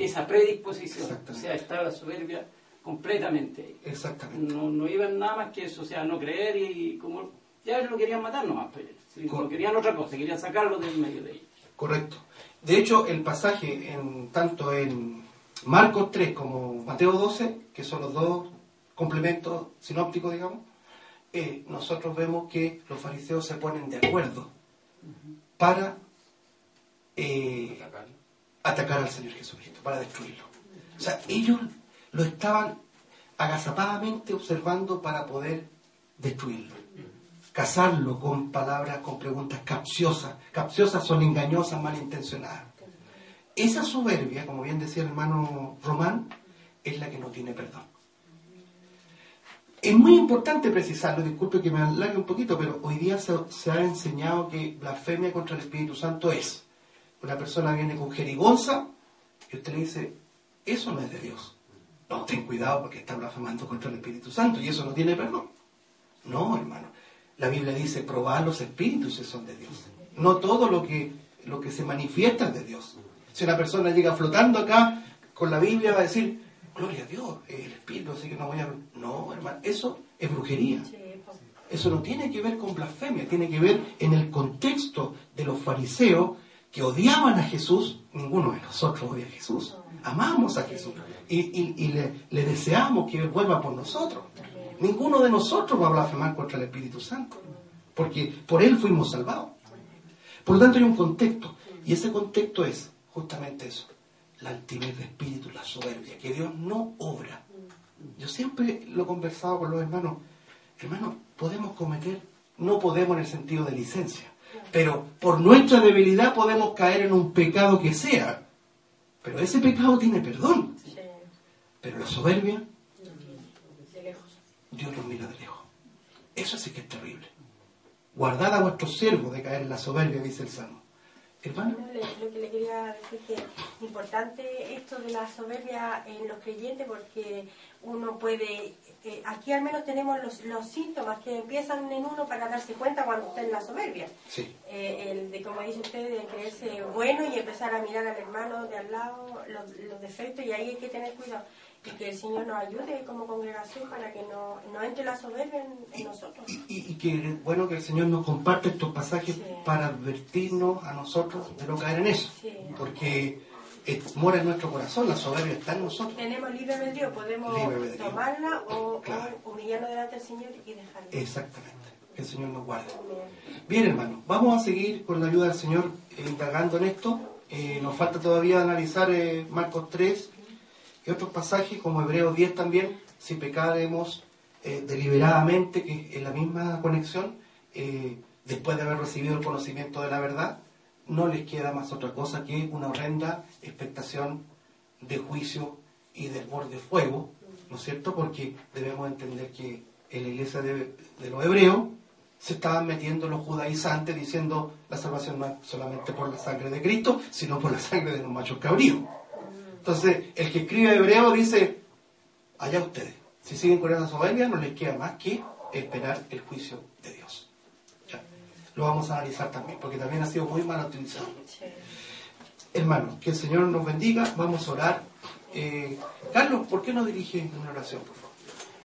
[SPEAKER 5] O sea, estaba la soberbia completamente.
[SPEAKER 1] Exactamente.
[SPEAKER 5] No iban nada más que eso, o sea, no creer y como ya ellos lo querían matar nomás, pero no querían otra cosa, querían sacarlo del medio de ellos.
[SPEAKER 1] Correcto. De hecho, el pasaje, tanto en Marcos 3 como Mateo 12, que son los dos complementos sinópticos, digamos, nosotros vemos que los fariseos se ponen de acuerdo para atacar al Señor Jesucristo, para destruirlo. O sea, ellos lo estaban agazapadamente observando para poder destruirlo, cazarlo con palabras, con preguntas capciosas. Capciosas son engañosas, malintencionadas. Esa soberbia, como bien decía el hermano Román, es la que no tiene perdón. Es muy importante precisarlo, disculpe que me alargue un poquito, pero hoy día se ha enseñado que blasfemia contra el Espíritu Santo es, una persona viene con jerigonza y usted le dice, eso no es de Dios. No, ten cuidado porque está blasfemando contra el Espíritu Santo y eso no tiene perdón. No, hermano. La Biblia dice, probad los espíritus si son de Dios. No todo lo que se manifiesta es de Dios. Si una persona llega flotando acá con la Biblia va a decir, gloria a Dios, el Espíritu, así que no voy a... No, hermano, eso es brujería. Eso no tiene que ver con blasfemia, tiene que ver en el contexto de los fariseos que odiaban a Jesús. Ninguno de nosotros odia a Jesús. Amamos a Jesús y le deseamos que Él vuelva por nosotros. Ninguno de nosotros va a blasfemar contra el Espíritu Santo, porque por Él fuimos salvados. Por lo tanto hay un contexto, y ese contexto es justamente eso, la altivez de espíritu, la soberbia, que Dios no obra. Yo siempre lo he conversado con los hermanos, podemos cometer, no podemos en el sentido de licencia, pero por nuestra debilidad podemos caer en un pecado que sea, pero ese pecado tiene perdón. Pero la soberbia, Dios nos mira de lejos. Eso sí que es terrible. Guardad a vuestros siervos de caer en la soberbia, dice el Salmo. Hermano.
[SPEAKER 2] Lo que le quería decir que es importante esto de la soberbia en los creyentes, porque uno puede, aquí al menos tenemos los síntomas que empiezan en uno para darse cuenta cuando está en la soberbia.
[SPEAKER 1] Sí.
[SPEAKER 2] El de, como dice usted, de creerse bueno y empezar a mirar al hermano de al lado, los defectos, y ahí hay que tener cuidado. Y que el Señor nos ayude como congregación para que no entre la soberbia en nosotros.
[SPEAKER 1] Y que bueno que el Señor nos comparte estos pasajes, sí, para advertirnos a nosotros de no caer en eso. Sí. Porque mora en nuestro corazón, la soberbia está en nosotros.
[SPEAKER 2] Tenemos libre albedrío, podemos tomarla o humillarnos delante del Señor y dejarla.
[SPEAKER 1] Exactamente, que el Señor nos guarde. Bien, hermanos, vamos a seguir con la ayuda del Señor indagando en esto. Nos falta todavía analizar Marcos 3 y otros pasajes como Hebreos 10 también. Si pecaremos deliberadamente, que es la misma conexión, después de haber recibido el conocimiento de la verdad, no les queda más otra cosa que una horrenda expectación de juicio y de fuego, ¿no es cierto? Porque debemos entender que en la iglesia de los hebreos se estaban metiendo los judaizantes diciendo la salvación no es solamente por la sangre de Cristo, sino por la sangre de los machos cabríos. Entonces, el que escribe hebreo dice, allá ustedes, si siguen con esa soberbia no les queda más que esperar el juicio de Dios. Ya. Lo vamos a analizar también, porque también ha sido muy mal utilizado. Hermanos, que el Señor nos bendiga, vamos a orar. Carlos, ¿por qué no diriges una oración, por favor?